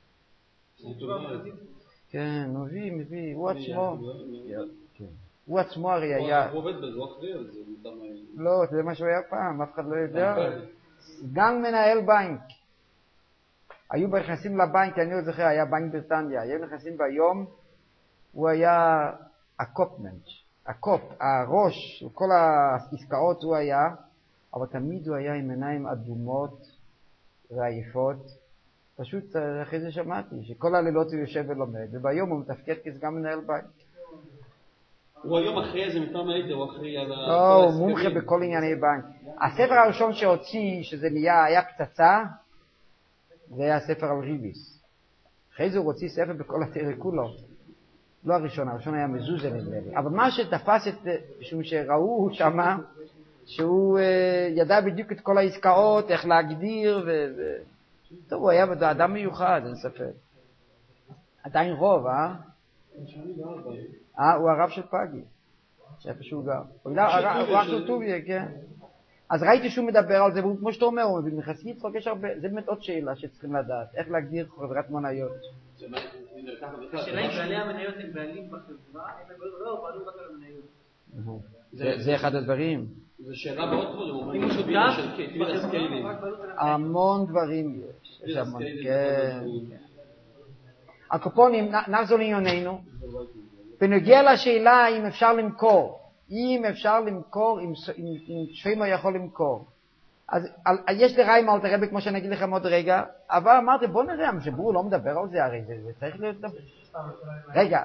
כן, מביא, מביא, הוא עצמו. הוא עצמו הרי היה... הוא עובד בזה, הוא אחרי על זה. לא, זה מה שהוא היה פעם, אף אחד לא יודע. גם מנהל בנק. היו נכנסים לבנק, אני לא זוכר, היה בנק בריטניה. היו נכנסים ביום, הוא היה הקופמנט, הקופ, הראש, כל העסקאות הוא היה, אבל תמיד הוא היה עם עיניים אדומות ועייפות. פשוט אחרי זה שמעתי שכל הלילות הוא יושב ולומד, וביום הוא מתפקד כסגן מנהל בנק. הוא היום אחרי זה, מטעם היית, הוא אחרי על ה... לא, הוא מומחה בכל ענייני בנק. הספר הראשון שהוציא, שזה נהיה, היה פצצה, זה היה ספר על ריביס. אחרי זה הוא הוציא ספר בכל התרא כולו. לא הראשון, הראשון היה מזוזה נדמה לי. אבל מה שתפס את, משום שראו שמה, שהוא ידע בדיוק את כל העסקאות, איך להגדיר, ו... טוב, הוא היה אדם מיוחד, אין ספק. עדיין רוב, אה? אה, הוא הרב של פגי. שאיפה שהוא גר. הוא הרב של טוביה, כן. אז ראיתי שהוא מדבר על זה, והוא כמו שאתה אומר, הוא מבין, מחסי יצחוק, יש הרבה, זה באמת עוד שאלה שצריכים לדעת, איך להגדיר חברת מוניות. השאלה אם בעלי המניות הם בעלים בחברה, הם לא בעלים רק על המניות. זה אחד הדברים. זו שאלה מאוד טובה, אם הוא שותף, המון דברים יש. יש המון, כן. הקופונים, נחזור לענייננו. בנוגע לשאלה אם אפשר למכור, אם אפשר למכור, אם שוימו יכול למכור. אז יש לרעים אל תראה כמו שאני אגיד לכם עוד רגע, אבל אמרתי בוא נראה, שבור לא מדבר על זה, הרי זה צריך להיות דבר. רגע.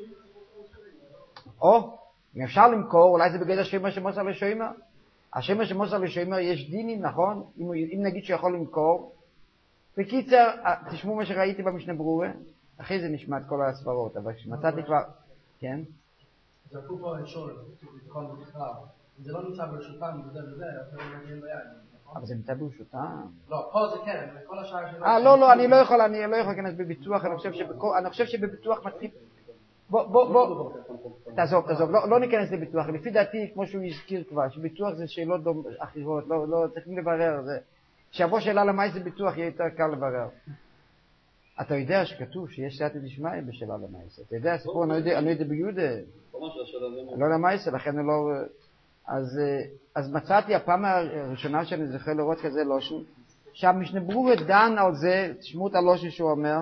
או, אם אפשר למכור, אולי זה בגלל השמר שמוסר לשומר. השמר שמוסר לשומר יש דינים, נכון? אם, אם נגיד שיכול למכור. בקיצר, תשמעו מה שראיתי במשנה ברורה, אחרי זה נשמע את כל הספרות, אבל כשמצאתי כבר... כן? זרקו פה לשאול, כל בכלל. זה לא נמצא ברשותם, וזה וזה, אפילו מגיעים ביד. אבל זה נמצא ברשותם. לא, פה זה כן, כל השאר שלו... אה, לא, לא, אני לא יכול, אני לא יכול להיכנס בביטוח, אני חושב שבכל, אני חושב שבביטוח מתחיל... בוא, בוא, בוא, תעזוב, תעזוב, לא, לא ניכנס לביטוח, לפי דעתי, כמו שהוא הזכיר כבר, שביטוח זה שאלות אחרות, לא, לא, צריכים לברר, זה... שבוא שאלה למה זה ביטוח, יהיה יותר קל לברר. אתה יודע שכתוב שיש סייעתא דשמיא בשאלה למעשה. אתה יודע, הסיפור, אני לא יודע ביהודה. לא למעשה, לכן אני לא... אז, אז מצאתי הפעם הראשונה שאני זוכר לראות כזה לושן, שהמשנה ברורה דן על זה, תשמעו את הלושן שהוא אומר,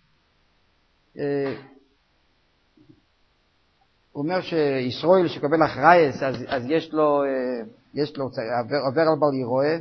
הוא אומר שישראל שקבל אחרייס, אז, אז יש לו, יש לו, עובר, עובר על בל ירואה,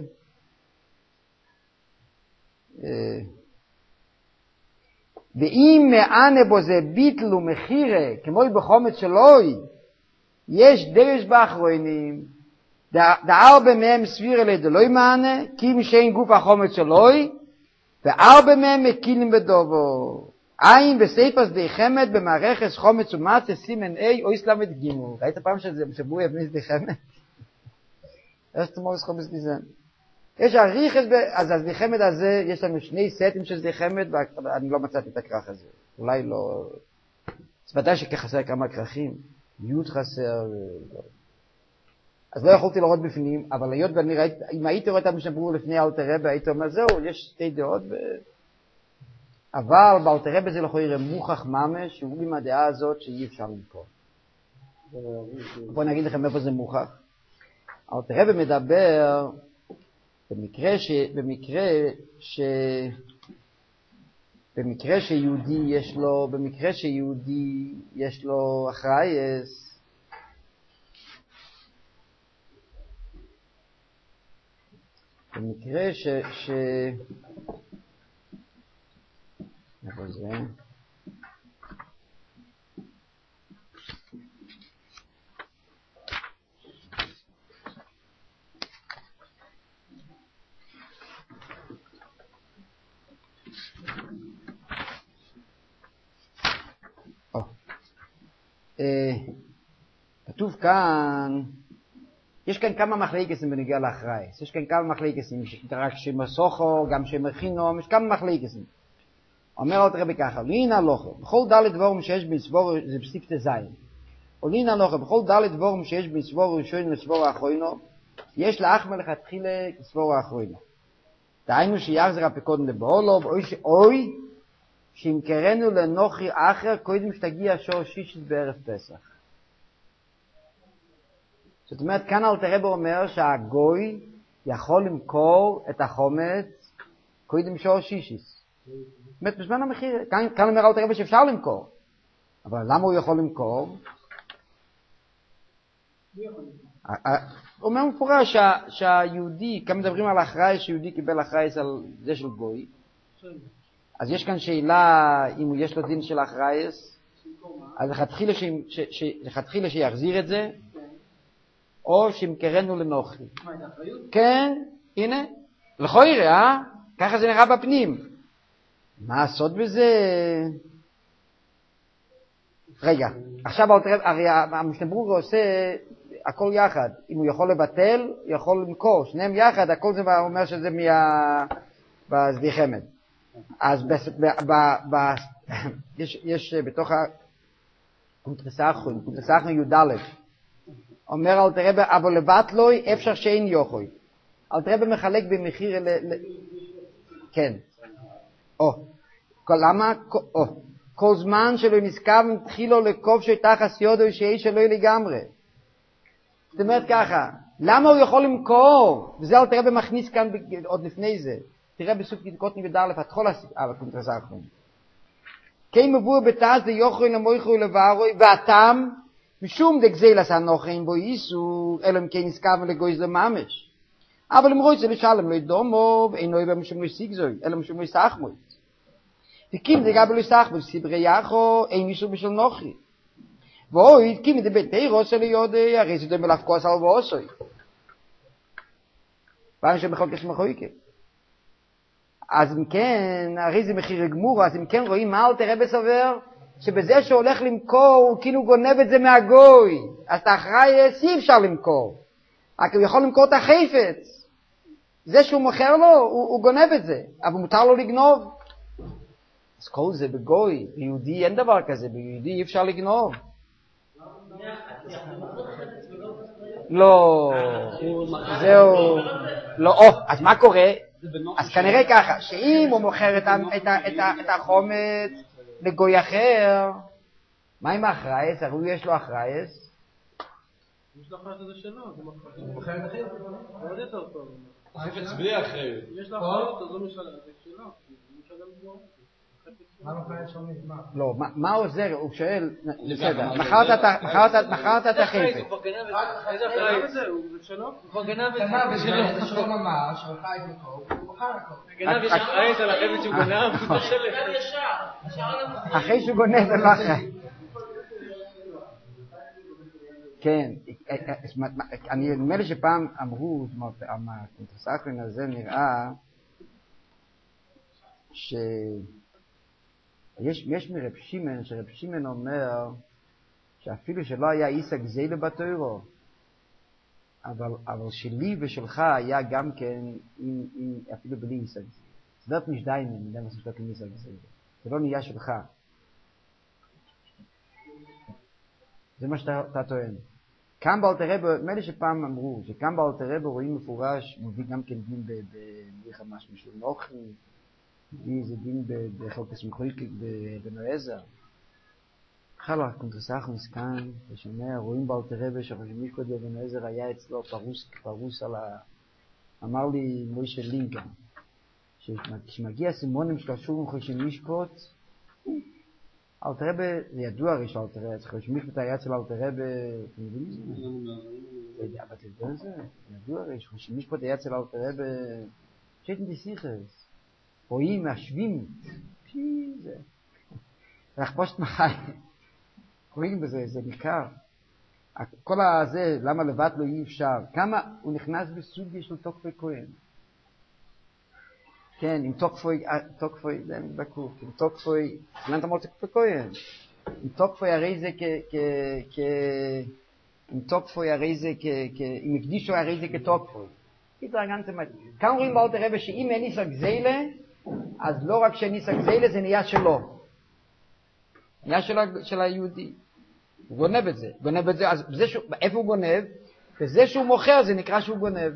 ואם מענה בו זה ביטל ומחירה, כמו בחומץ שלוי, יש דרש באחרונים, דארבע מהם סביר אלי דלוי מענה, כי אם שאין גוף החומץ שלוי, וארבע מהם מקילים בדובו. עין בסייפס די חמד במערכת חומץ ומצה סימן A או אסלאמת גימו. ראית פעם שזה שבו יבניס די חמד? איך תמורס חומץ גיזן? יש הריחס, אז אז די חמד הזה, יש לנו שני סטים של די חמד, ואני לא מצאתי את הכרך הזה. אולי לא... אז ודאי שכחסר כמה כרכים. יוד חסר... אז לא יכולתי לראות בפנים, אבל היות ואני ראיתי, אם הייתי רואה את המשנה ברורה לפני אלתר רבי, הייתי אומר, זהו, יש שתי דעות, ו... אבל באלתר רבי זה לא יכול יראה מוכח ממש, שהוא עם הדעה הזאת שאי אפשר למכור. בואו נגיד לכם איפה זה מוכח. אלתר רבי מדבר במקרה ש... במקרה ש... במקרה שיהודי יש לו, במקרה שיהודי יש לו אחרייס, במקרה ש... ש... איפה זה? כתוב כאן, יש כאן כמה מחלקסים בנגיע לאחרייס, יש כאן כמה מחלקסים, רק שמסוכו, גם שמכינו, יש כמה מחלקסים. אומר אלתר רבי ככה, לין הלוכו, בכל דלת דבורים שיש בסבור, זה בספת זין, או לין הלוכו, בכל דלת דבורים שיש בסבור ראשון וסבור האחרונו, יש לאחמר לכתחילה כסבור האחרונו. דהיינו שיחזר הפקודן לבעולו, אוי שאוי, שימכרנו לנוכרי אחר, קודם שתגיע שור שישית בערב פסח. זאת אומרת, כאן אלתר רבי אומר שהגוי יכול למכור את החומץ קודם שור שישית. זאת אומרת, בזמן המחיר, כאן, כאן אומר אלתר רבי שאפשר למכור. אבל למה הוא יכול למכור? הוא אומר מפורש שה, שהיהודי, כאן מדברים על אחראי, שיהודי קיבל אחראי על זה של גוי. אז יש כאן שאלה אם יש לו דין של אחראיס, אז לכתחילה שיחזיר את זה, או שימכרנו לנוכרי. כן, הנה, לכו יראה, אה? ככה זה נראה בפנים. מה הסוד בזה? רגע, עכשיו הרי המשנה ברורה עושה הכל יחד. אם הוא יכול לבטל, יכול למכור. שניהם יחד, הכל זה אומר שזה מהסדי חמד. אז יש בתוך הקונטרסאחון, קונטרסאחון י"ד, אומר אלתר רבי, אבל לבטלוי אפשר שאין יוכוי. אלתר רבי מחלק במחיר, כן, או, למה? או, כל זמן שלא נזכר מתחילו לקוף שתחס יודו שאיש שלא לגמרי. זאת אומרת ככה, למה הוא יכול למכור? וזה אלתר רבי מכניס כאן עוד לפני זה. תראה בסוף קוטני ודאלף, התחול הקונטרסאחון. כן מבוא בתאז דיוכוי למויכוי לבארוי, והתם, משום דגזילס הנוכן בו איסור, אלא אם כן נזכר ולגויז לממש. אבל אם רואה לשלם לא ידומו, ואינו יבא משום יסיג זוי, אלא משום יסח מוי. וקים דגע בלו יסח מוי, סברי יחו, אין איסור בשל נוכרי. ואוי, קים דבית תירוס של יודי, הרי זה דומה להפקוס על ואוסוי. פעם שבכל כסמכויקה. אז אם כן, הרי זה מחיר גמור, אז אם כן רואים מה אלתר רבי סובר, שבזה שהולך למכור, הוא כאילו גונב את זה מהגוי. אז את האחראי אי אפשר למכור. רק הוא יכול למכור את החפץ. זה שהוא מוכר לו, הוא, הוא גונב את זה, אבל מותר לו לגנוב. אז כל זה בגוי, ביהודי אין דבר כזה, ביהודי אי אפשר לגנוב. לא, זהו, לא, או, אז מה קורה? אז כנראה ככה, שאם הוא מוכר את, את, את, את החומץ לגוי אחר, מה עם האחרייס? הרי יש לו אחרייס. יש לו אחרייס הזה שלו, הוא מוכר את אחרייס, הוא עוד יותר טוב. חפץ בלי אחרייס. יש לו אחרייס, אז הוא משלם, זה שלו, הוא משלם בו. לא, מה עוזר? הוא שואל, בסדר, מכרת את החפץ. הוא כבר גנב את זה, הוא שלו? הוא כבר גנב את זה. זה שלו ממש, שלך את מקור, הוא מכר הכל. גנב יש אחרייס על החפץ שהוא גנב, הוא תשלם. אחרי שהוא גונב זה לא אחרי. כן, אני נדמה לי שפעם אמרו, הקונטרסאחון הזה נראה ש... יש, יש מרב שימן, שרב שימן אומר שאפילו שלא היה איסא גזילה בתוירו, אבל, אבל שלי ושלך היה גם כן עם, עם, אפילו בלי איסא גזילה. זה לא משדיינים, אני יודע מה ששתות עם איסא גזילה. זה לא נהיה שלך. זה מה שאתה טוען. כאן באלתר רבי, נדמה לי שפעם אמרו, שכאן באלתר רבי רואים מפורש, מביא גם כן דין בליחה משהו של נוכרי, מביא איזה דין בחוק הסמכויק בנועזר. חלק קונטרסח מסכן, ושומע, רואים באלתר רבי שחושבים מישקות אבן עזר היה אצלו פרוס, פרוס על ה... אמר לי מוישה לינקה, כשמגיע סימונים שקשור עם חושבים מישקות, אלתר רבי, זה ידוע הרי של אלתר רבי, חושבים מישקות היה אצל אלתר רבי, אתם מבינים? אבל אתה יודע זה? ידוע הרי שחושבים מישקות היה אצל אלתר רבי, שייתן דיסיכס, רואים, מהשבים, פי זה, להכפושת מחי. רואים בזה, זה ניכר. כל הזה, למה לבד לא אי אפשר? כמה הוא נכנס בסוגיה של תוקפי כהן. כן, עם תוקפוי, תוקפוי, זה בקוף, עם תוקפוי, למה אתה אומר תוקפי כהן? עם תוקפוי הרי זה כ... כ... עם תוקפוי הרי זה כ... עם הקדישו הרי זה כתוקפוי. כאן רואים באלתר רבי שאם אין ניסה גזילה, אז לא רק שניסה גזילה, זה נהיה שלו. נהיה של היהודי. הוא גונב את זה. גונב את זה, אז בזה שהוא, איפה הוא גונב? בזה שהוא מוכר, זה נקרא שהוא גונב.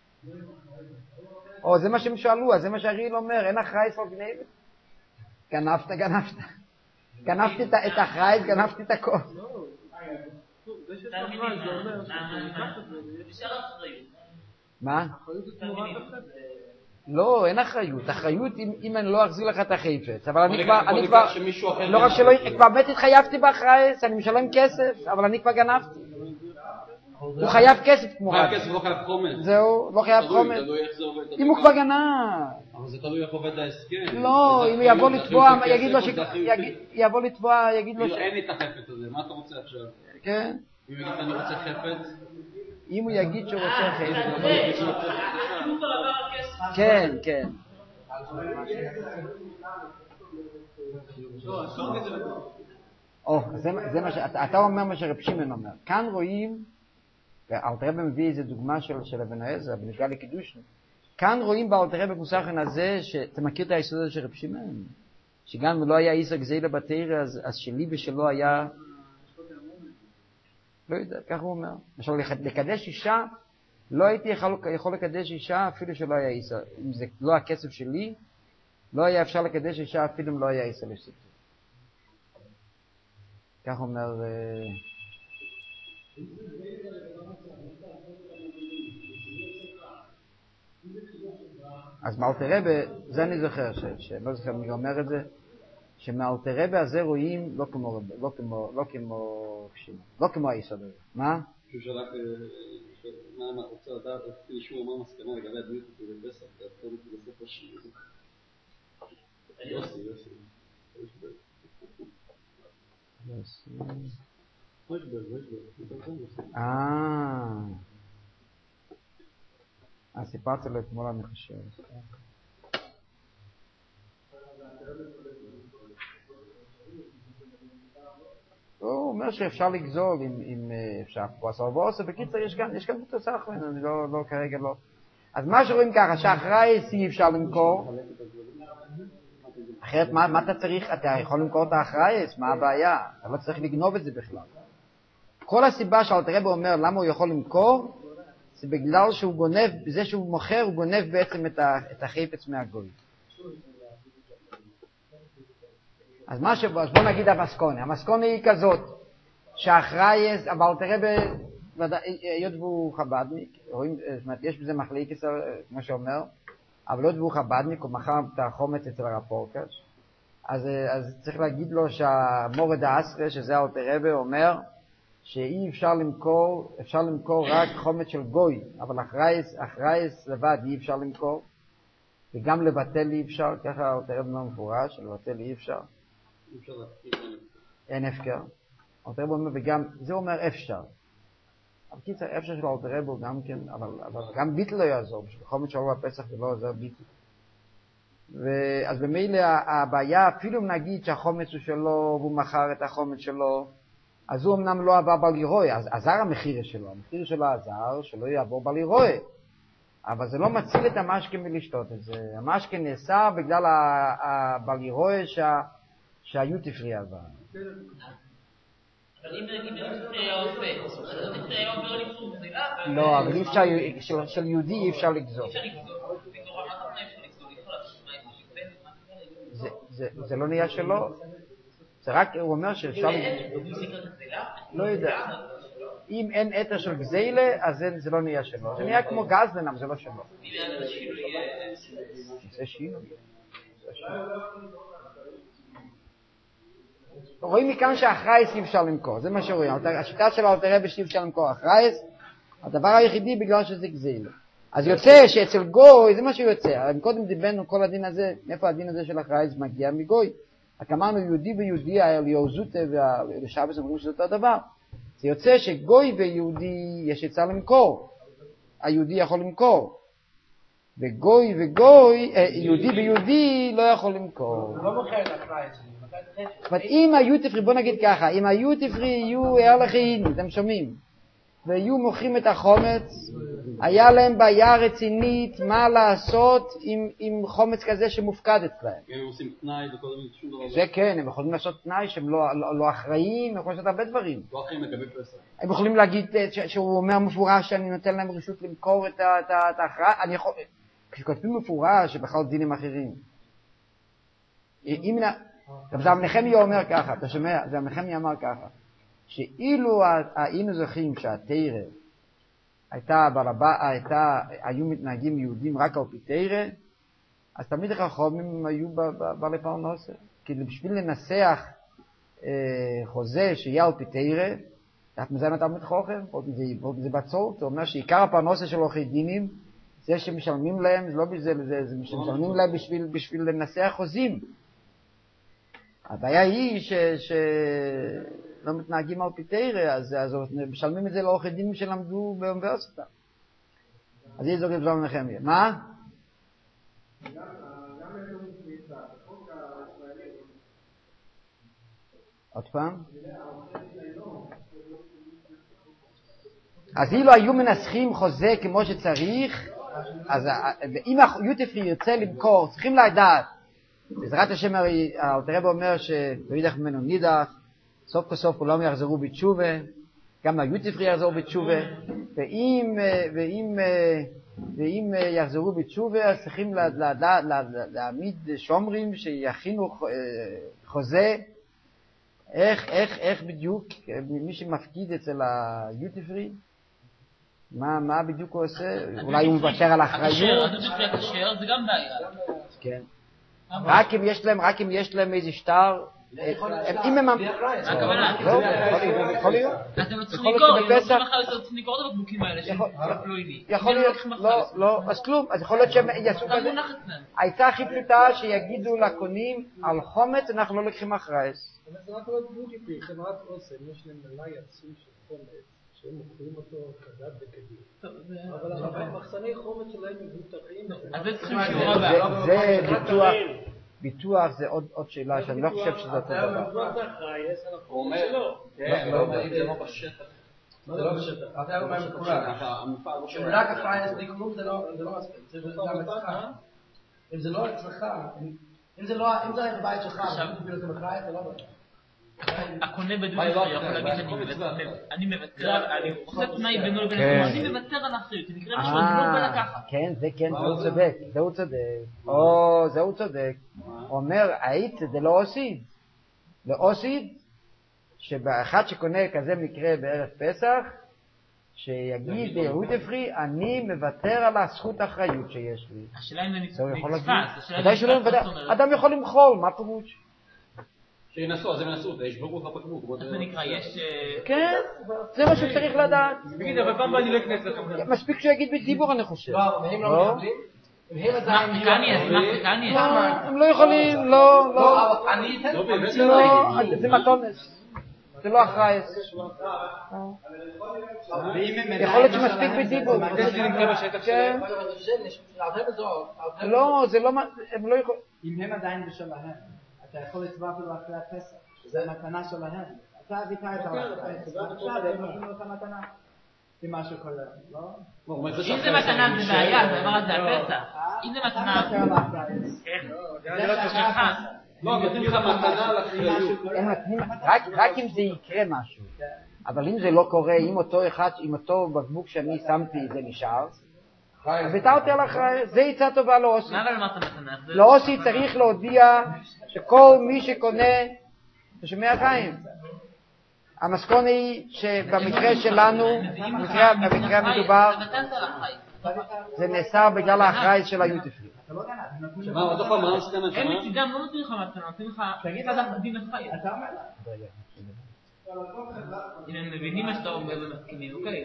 או, זה מה שהם שאלו, אז זה מה שהריל אומר, אין אחראי סוף גנבת. גנבת, גנבת. גנבתי את אחראי, גנבתי את הכל. זה שיש אחראי, זה אומר אפשר אחריות. מה? אחריות זה תמורת החפץ. לא, אין אחריות. אחריות אם אני לא אחזיר לך את החפץ. אבל אני כבר, אני כבר, כבר, לא רק שלא, כבר באמת התחייבתי באחראי, אני משלם כסף, אבל אני כבר גנבתי. הוא חייב כסף תמורת. חייב כסף, לא חייב חומץ. זהו, לא חייב חומץ. אם הוא כבר גנב. אבל זה תלוי איך עובד ההסכם. לא, אם הוא יבוא לתבוע, יגיד לו ש... יבוא לתבוע, יגיד לו ש... אין לי את החפץ הזה, מה אתה רוצה עכשיו? כן. אם הוא יגיד אני רוצה חפץ? אם הוא יגיד שהוא רוצה חפץ. כן, כן. או, זה מה ש... אתה אומר מה שרב שמעון אומר. כאן רואים, אלתר רבי מביא איזו דוגמה של אבן עזרא, בנוגע לקידושין. כאן רואים באלתר רבי מוסכן הזה, שאתה מכיר את היסוד הזה של רב שמעון, שגם אם לא היה איסר גזילה בתורה, אז שלי ושלו היה... לא יודע, כך הוא אומר. למשל, לקדש אישה, לא הייתי יכול, יכול לקדש אישה אפילו שלא היה איסר. אם זה לא הכסף שלי, לא היה אפשר לקדש אישה אפילו אם לא היה איסר לסיפור. כך אומר... אז מאלתר רבי, זה אני זוכר, שלא זוכר מי אומר את זה, שמאלתר רבי הזה רואים לא כמו, לא כמו, לא כמו, לא כמו היסוד הזה. מה? שהוא שלח, מה רוצה לדעת, אישור מה מסקנה לגבי הדמות ובסך, אתה רוצה בספר שיר. יוסי, יוסי. יוסי. אה. אז סיפרתי לו אתמול אני חושב. הוא אומר שאפשר לגזול אם אפשר פה עשר ועושה. בקיצר יש כאן, יש כאן תוסח ממנו, אני לא, כרגע לא. אז מה שרואים ככה, שאחראי אי אפשר למכור. אחרת מה אתה צריך? אתה יכול למכור את האחראי, מה הבעיה? אתה לא צריך לגנוב את זה בכלל. כל הסיבה שאלתר רבי אומר למה הוא יכול למכור, זה בגלל שהוא גונב, בזה שהוא מוכר, הוא גונב בעצם את החפץ מהגוי. אז מה שבו, אז בוא נגיד המסקונה. המסקונה היא כזאת, שהאחראי, אבל אלתר רבי, היות והוא חב"דניק, רואים, זאת אומרת, יש בזה מחלוקת, כמו שאומר, אבל היות והוא חב"דניק, הוא מכר את החומץ אצל הרב פורקש, אז, אז צריך להגיד לו שהמורד האסרה, שזה אלתר רבי, אומר, שאי אפשר למכור, אפשר למכור רק חומץ של גוי, אבל אחרייס, אחרייס לבד אי אפשר למכור, וגם לבטל אי אפשר, ככה אלתר רבי מאוד מפורש, לבטל אי אפשר. אי אפשר להפקיר. אין הפקר. אלתר רבי אומר, וגם, זה אומר אפשר. אבל קיצר, אפשר של אלתר רבי גם כן, אבל, אבל גם ביטל לא יעזור, בשביל חומץ שבוע הפסח זה לא עוזר ביטל. ואז במילא הבעיה, אפילו אם נגיד שהחומץ הוא שלו, והוא מכר את החומץ שלו, אז הוא אמנם לא עבר בלירוי, אז עזר המחיר שלו, המחיר שלו עזר, שלא יעבור בלירוי. אבל זה לא מציל את המשקה מלשתות את זה. המשקה נעשה בגלל הבלירוי שהיוט הפריע בה. אבל אם היה עובד, אז לא היה עובר לגזור גזילה? לא, אבל של יהודי אי אפשר לגזור. אי אפשר לגזור. בגזור מה אתה אפשר לגזור? אי אפשר לעשות מה איפה שגבנת? זה לא נהיה שלו. זה רק, הוא אומר שאפשר... לא יודע. אם אין אתר של גזילה, אז זה לא נהיה שלו. זה נהיה כמו גזלן, אבל זה לא שלו. זה שינוי. רואים מכאן שהאחרייס אי אפשר למכור, זה מה שרואים. השיטה של האלתר רבי שאי אפשר למכור האחרייס, הדבר היחידי בגלל שזה גזילה. אז יוצא שאצל גוי, זה מה שיוצא. קודם דיברנו כל הדין הזה, מאיפה הדין הזה של האחרייס מגיע מגוי. רק אמרנו יהודי ויהודי, האליהו זוטה והשבס אמרו שזה אותו דבר. זה יוצא שגוי ויהודי יש עצה למכור. היהודי יכול למכור. וגוי וגוי, יהודי ויהודי לא יכול למכור. הוא לא מוכר את האחרייס. זאת אומרת, אם היו תפרי, בוא נגיד ככה, אם היו תפרי יהיו ארלכיים, אתם שומעים, והיו מוכרים את החומץ, היה להם בעיה רצינית מה לעשות עם, עם חומץ כזה שמופקד אצלהם. הם עושים תנאי וכל מיני שום דבר. זה כן, הם יכולים לעשות תנאי שהם לא, לא, לא אחראים, הם יכולים לעשות הרבה דברים. לא אחראים לגבי פסח. הם יכולים להגיד שהוא אומר מפורש שאני נותן להם רשות למכור את ההכרעה, אני יכול, כשכותבים מפורש שבכלל דינים אחרים. אם... זה המנחמיה אומר ככה, אתה שומע? זה המנחמיה אמר ככה, שאילו היינו זוכים שהתירה הייתה ברבה, הייתה, היו מתנהגים יהודים רק על פי תירה, אז תמיד החכמים היו בעלי פרנסה. כי בשביל לנסח אה, חוזה שיהיה על פי תירה, את מזיין התלמיד חכם, זה בצורת, זה אומר שעיקר הפרנסה של עורכי דינים, זה שמשלמים להם, זה לא בזה, זה, זה משלמים להם בשביל, בשביל לנסח חוזים. הבעיה היא שלא מתנהגים על פי תירה, אז משלמים את זה לעורכי דינים שלמדו באוניברסיטה. אז היא זוכרת זו נחמיה. מה? עוד פעם? אז אילו היו מנסחים חוזה כמו שצריך, אז אם יוטפרי ירצה למכור, צריכים לדעת, בעזרת השם האלתר רבי אומר שוידך ממנו נידח, סוף כל סוף כולם יחזרו בתשובה, גם היוטפרי יחזרו בתשובה, ואם, ואם, ואם יחזרו בתשובה, אז צריכים להעמיד שומרים שיכינו חוזה, איך, איך, איך בדיוק, מי שמפקיד אצל היוטפרי, מה, מה בדיוק הוא עושה? אולי הוא מוותר על האחריות? היוטפרי הכשר זה גם בעיה. כן. רק אם יש להם, רק אם יש להם איזה שטר, אם הם... הכוונה. לא, יכול להיות. אתם לא צריכים לקרוא, אם לא צריכים אחר כך צריכים לקרוא את הבקבוקים האלה שפלויני. יכול להיות, לא, לא, אז כלום, אז יכול להיות שהם יעשו כזה. העצה הכי פשוטה שיגידו לקונים על חומץ, אנחנו לא לוקחים אחרייס. זה רק לא דמותי, חברת אוסם, יש להם מלאי עצום של חומץ, שהם מוכרים אותו כדת וכדין. אבל המחסני חומץ שלהם מבוטחים. אז זה צריכים שיעור הבא. זה ביטוח, ביטוח זה עוד שאלה שאני לא חושב שזה אותו דבר. הוא אומר, זה לא בשטח. מה זה לא בשטח? אתה אומר מקורא. שרק אחראי בלי כלום זה לא מספיק. זה גם אצלך. אם זה לא אצלך, אם זה לא בבית שלך, זה אחראי, זה לא בבית. הקונה בדוי יכול להגיד אני מוותר, אני עושה תנאי בינו לבין עצמו, אני מוותר על האחריות, זה נקרא משהו אדמות בלקחת. כן, זה כן, זהו צודק, זהו צודק, או זהו צודק. אומר, היית זה לא עושיד, לא עושיד, שבאחד שקונה כזה מקרה בערב פסח, שיגיד ביהוטפרי, אני מוותר על הזכות האחריות שיש לי. השאלה אם זה נתפס, אדם יכול למחול, מה פירוש? שינסו, אז הם ינסו, יש ברוך הפקבוק. אז זה נקרא, יש... כן, זה מה שצריך לדעת. תגיד, אבל פעם אני לא אכנס לכם. מספיק שהוא יגיד בדיבור, אני חושב. לא, והם לא מקבלים? אסמך תקני, אסמך תקני. הם לא יכולים, לא, לא. אני אתן לא, זה מתונס. זה לא אחראי. יכול להיות שמספיק בדיבור. כן. לא, זה לא... הם לא יכולים... אם הם עדיין בשלהם. אתה יכול לצבע אפילו אחרי הפסח, שזה מתנה שלהם. אתה הבאת את הפסח, עכשיו הם נותנים לו את המתנה. זה משהו כולל, לא? אם זה מתנה זה בעיה, זה דבר הזה הפסח. אם זה מתנה... זה לא שלך. לא, נותנים לך מתנה על אחריות. רק אם זה יקרה משהו. אבל אם זה לא קורה, אם אותו אחד, אם אותו בקבוק שאני שמתי זה נשאר, ויתרתי על אחראי, זה יצא טובה לאוסי. מה אבל אמרת מתנה? לאוסי צריך להודיע שכל מי שקונה אתה שומע חיים? המסקונה היא שבמקרה שלנו, במקרה המדובר, זה נאסר בגלל האחראי של היוטיפרי. שמה, עוד פעם, מה המסקנה שמה? הם מצידם לא נותנים לך מתנה, נותנים לך צד הדין החי. אם הם מבינים מה שאתה אומר ומסכימים, אוקיי.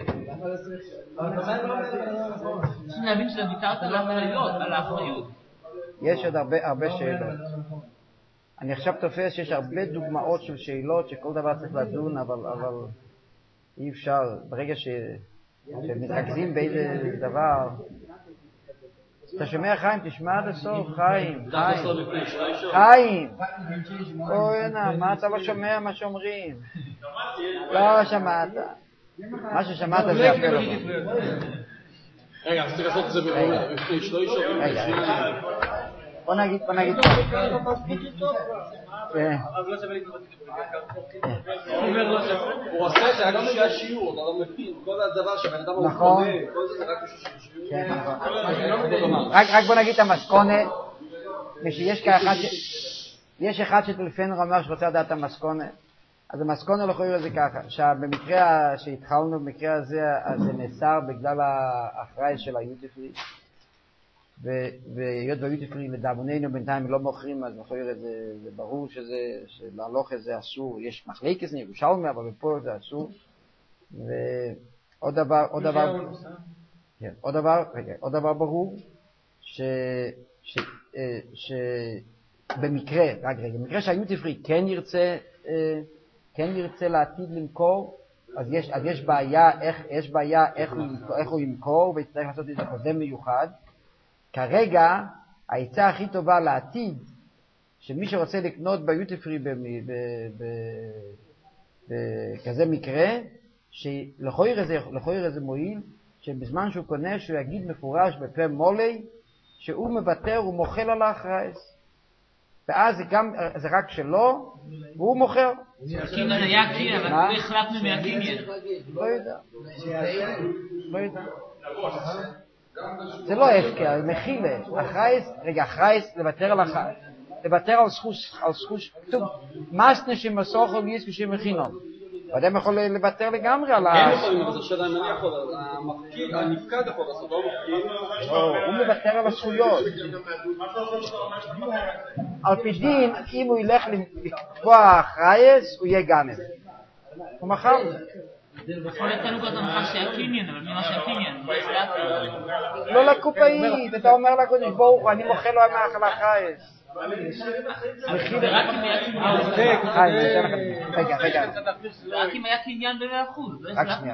צריכים להבין שאתה ויתרת על האחריות, על האחריות. יש עוד הרבה שאלות. אני עכשיו תופס שיש הרבה דוגמאות של שאלות שכל דבר צריך לדון, אבל אי אפשר, ברגע שמתרכזים באיזה דבר. אתה שומע חיים? תשמע עד הסוף, חיים, חיים, חיים. אוי הנה, מה אתה לא שומע מה שאומרים? לא שמעת. מה ששמעת זה יפה לך. רגע, אז צריך לעשות את זה בפני שלוש שעות. רגע, בוא נגיד, בוא נגיד. הוא עושה את זה רק בשביל השיעור, אתה לא מבין, כל הדבר שהבן אדם הוא קונה, כל זה זה רק בשביל השיעור. רק בוא נגיד את המסקונה, יש אחד שטלפן אומר שרוצה לדעת את המסקונה, אז המסקונה לא יכולים לזה ככה, שבמקרה שהתחלנו, במקרה הזה, זה נאסר בגלל האחראי של היוטיפרי, והיות והיוטיפרי לדאבוננו בינתיים לא מוכרים, אז מחויר את זה, זה ברור שזה, שלהלוך את זה אסור, יש מחלקת ירושלמי, אבל פה זה אסור. ועוד דבר, עוד דבר, כן, עוד דבר, רגע, עוד דבר ברור, ש, ש, ש, במקרה, רק רגע, במקרה שהיוטיפרי כן ירצה, כן ירצה לעתיד למכור, אז יש, אז יש בעיה, איך, יש בעיה איך הוא, איך הוא ימכור, ויצטרך לעשות את זה חוזה מיוחד. כרגע, העצה הכי טובה לעתיד, שמי שרוצה לקנות ביוטיפרי בכזה מקרה, שלכויר איזה מועיל, שבזמן שהוא קונה, שהוא יגיד מפורש בפה מולי, שהוא מוותר, הוא מוכל על האחרייס. ואז זה, גם, זה רק שלו, והוא מוכר. הקניין היה קניין, אבל הוא החלטנו מהקניין. לא יודע. לא יודע. זה לא הפקר, זה מחילה. אחרייס, רגע, אחרייס, לוותר על אחרייס. לוותר על סחוש, על סחוש, טוב, מסנה שמסוך או גיס כשמחינום. ואתם יכול לוותר לגמרי על ה... כן יכולים, אבל זה שאלה אם אני יכול, המפקיד, הנפקד יכול לעשות, לא מפקיד. הוא מוותר על הזכויות. על פי דין, אם הוא ילך לקבוע אחרייס, הוא יהיה גנב. הוא מחר. יכול לתנו גם המחר שהקניין, אבל ממה שהקניין? לא לקופאית, אתה אומר לקודש ברוך, אני מוכל לו מהאכל אחרייס. רגע, רגע. רק אם היה קניין במאה אחוז. רק שנייה.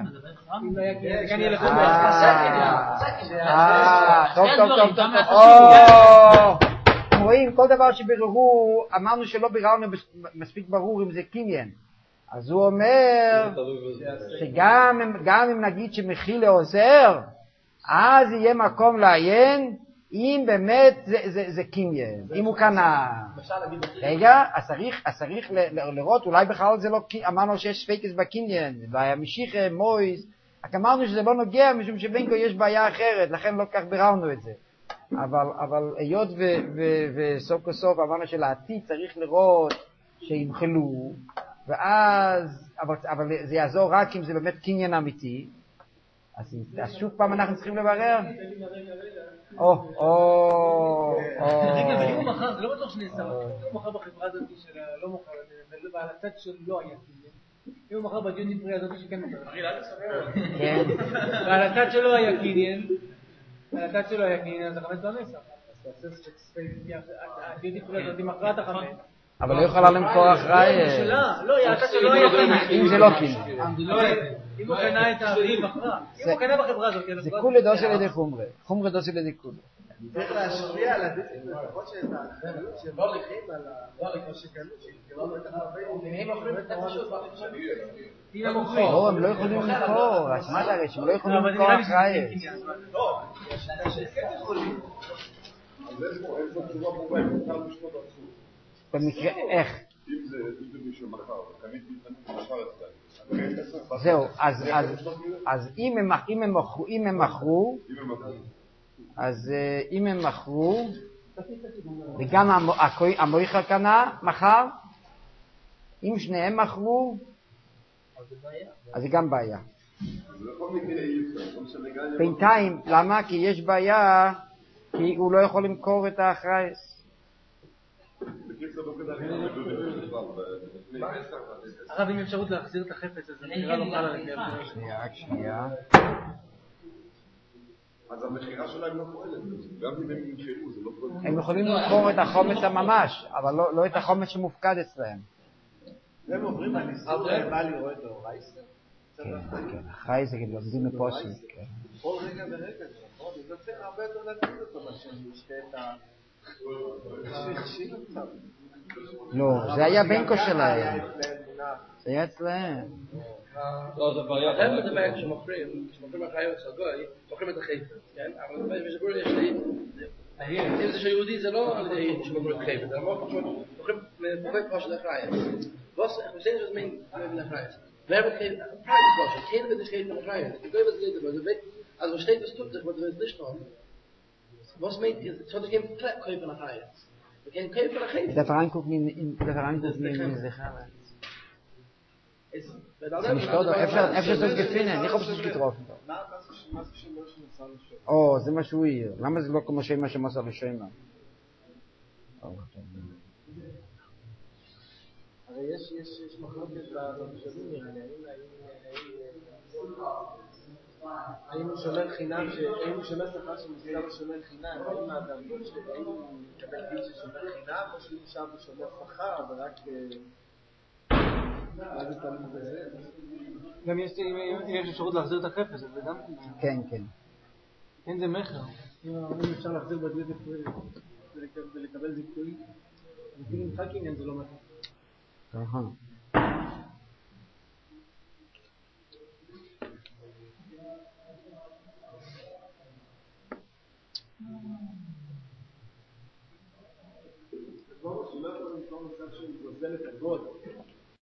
טוב, טוב, טוב, טוב. אתם רואים, כל דבר שביררו, אמרנו שלא ביררנו מספיק ברור אם זה קניין. אז הוא אומר שגם אם נגיד שמחילה עוזר, אז יהיה מקום לעיין אם באמת זה, זה, זה קניין, אם הוא קנה. רגע, אז צריך, אז צריך לראות, אולי בכלל זה לא, אמרנו שיש ספקס בקניין, והמשיך מויז, רק אמרנו שזה לא נוגע, משום שבינקו יש בעיה אחרת, לכן לא כך ביררנו את זה. אבל, אבל היות ו, ו, וסוף כסוף אמרנו שלעתיד צריך לראות שימחלו, ואז, אבל, אבל זה יעזור רק אם זה באמת קניין אמיתי, אז, אז שוב פעם אנחנו צריכים לברר. או, או, או. רגע, אבל אם הוא מחר, זה לא בטוח שנעשה, אם הוא מחר בחברה הזאת של לא מוכר, ועל הצד שלא היה קניין, אם הוא מחר בדיוטי פרי הזאת שכן מוכר. כן. ועל הצד שלא היה קניין, ועל הצד שלא היה קניין, אז החמץ לא נעשה. אז תעשה ספייס, הדיוטי פרי הזאת היא מכרה את החמץ. אבל לא יכולה למכור אחראי. לא, היא הצד שלא היה קניין. אם זה לא קניין. אם הוא קנה את האביב אחרה, אם הוא קנה בחברה הזאת, זה כולי דוס על ידי חומרה, חומרה דוס על ידי כולו. צריך להשפיע על הדיסק, לפחות שאת האחריות שהם לא הולכים על הדברים שקנו, שימכרו את הרבה, אם אוכלים את הפשוט, אם הם אוכלים. לא, הם לא יכולים למכור, אז מה זה שהם לא יכולים למכור אחראי? לא, כן יכולים. אז איפה תשובה ברורה, אם מותר לשתות עצור. במקרה, איך? אם זה מישהו מחר, וקנית מחר אצלנו. זהו, אז אם הם מכרו, אז אם הם מכרו, וגם המויכל קנה מחר, אם שניהם מכרו, אז זה גם בעיה. בינתיים, למה? כי יש בעיה, כי הוא לא יכול למכור את האחרייס. הרב, אם אפשרות להחזיר את החפץ הזה, מכירה לא חלה על הכלל. שנייה, רק שנייה. אז המכירה שלהם לא פועלת, גם אם הם ימכרו, זה לא פועלת. הם יכולים למכור את החומץ הממש, אבל לא את החומץ שמופקד אצלהם. הם עוברים על איסור בא לראות אורייסה? כן, כן, אחרי זה גם לומדים לפוסים, כן. כל רגע ורגע, נכון? זה צריך הרבה יותר להגיד אותו, מה שאני משתה את ה... לא, זה היה בנקו שלהם. זה היה אצלהם. לא, זה בעיה. הרב מדבר כשמוכרים, כשמוכרים החיות של הגוי, מוכרים את החפץ, כן? אבל בגבור יש לי... אם זה שיהודי זה לא על ידי שמוכרים את החפץ, זה מוכרים מפרק כמו של החיות. Was ich verstehe das mein mein Preis. Wer wird kein Preis was? Keiner wird kein Preis. Ich glaube das nicht, aber weg. Also versteht das tut sich, was wir nicht tun. Was meint ihr? So das kein Kaufen nach Preis. Wir können kaufen nach Preis. Der Frank guckt mir in der Frank guckt mir in der Sache. Es nicht tot, אפשר זה גפינן, אני חושב שזה getroffen. או, זה מה שהוא עיר. למה זה לא כמו שמה שמסר לשמה? הרי יש מחלוקת בתושבים, נראה לי, האם הוא שומר חינם, האם הוא שומר שכר שמוסדר בשומר חינם, האם האדם, האם הוא מקבל דין ששומר חינם, או שהוא נשאר בשומר שכר, ורק... גם יש אפשרות להחזיר את החפץ, זה גם... כן, כן. כן, זה מחר. אם אפשר להחזיר בדיוק ולקבל זיכוי, וכאילו נמחק עניין זה לא מחר. נכון. בואו, שלא יכול למכור מצב שהוא גוזל את הגוד.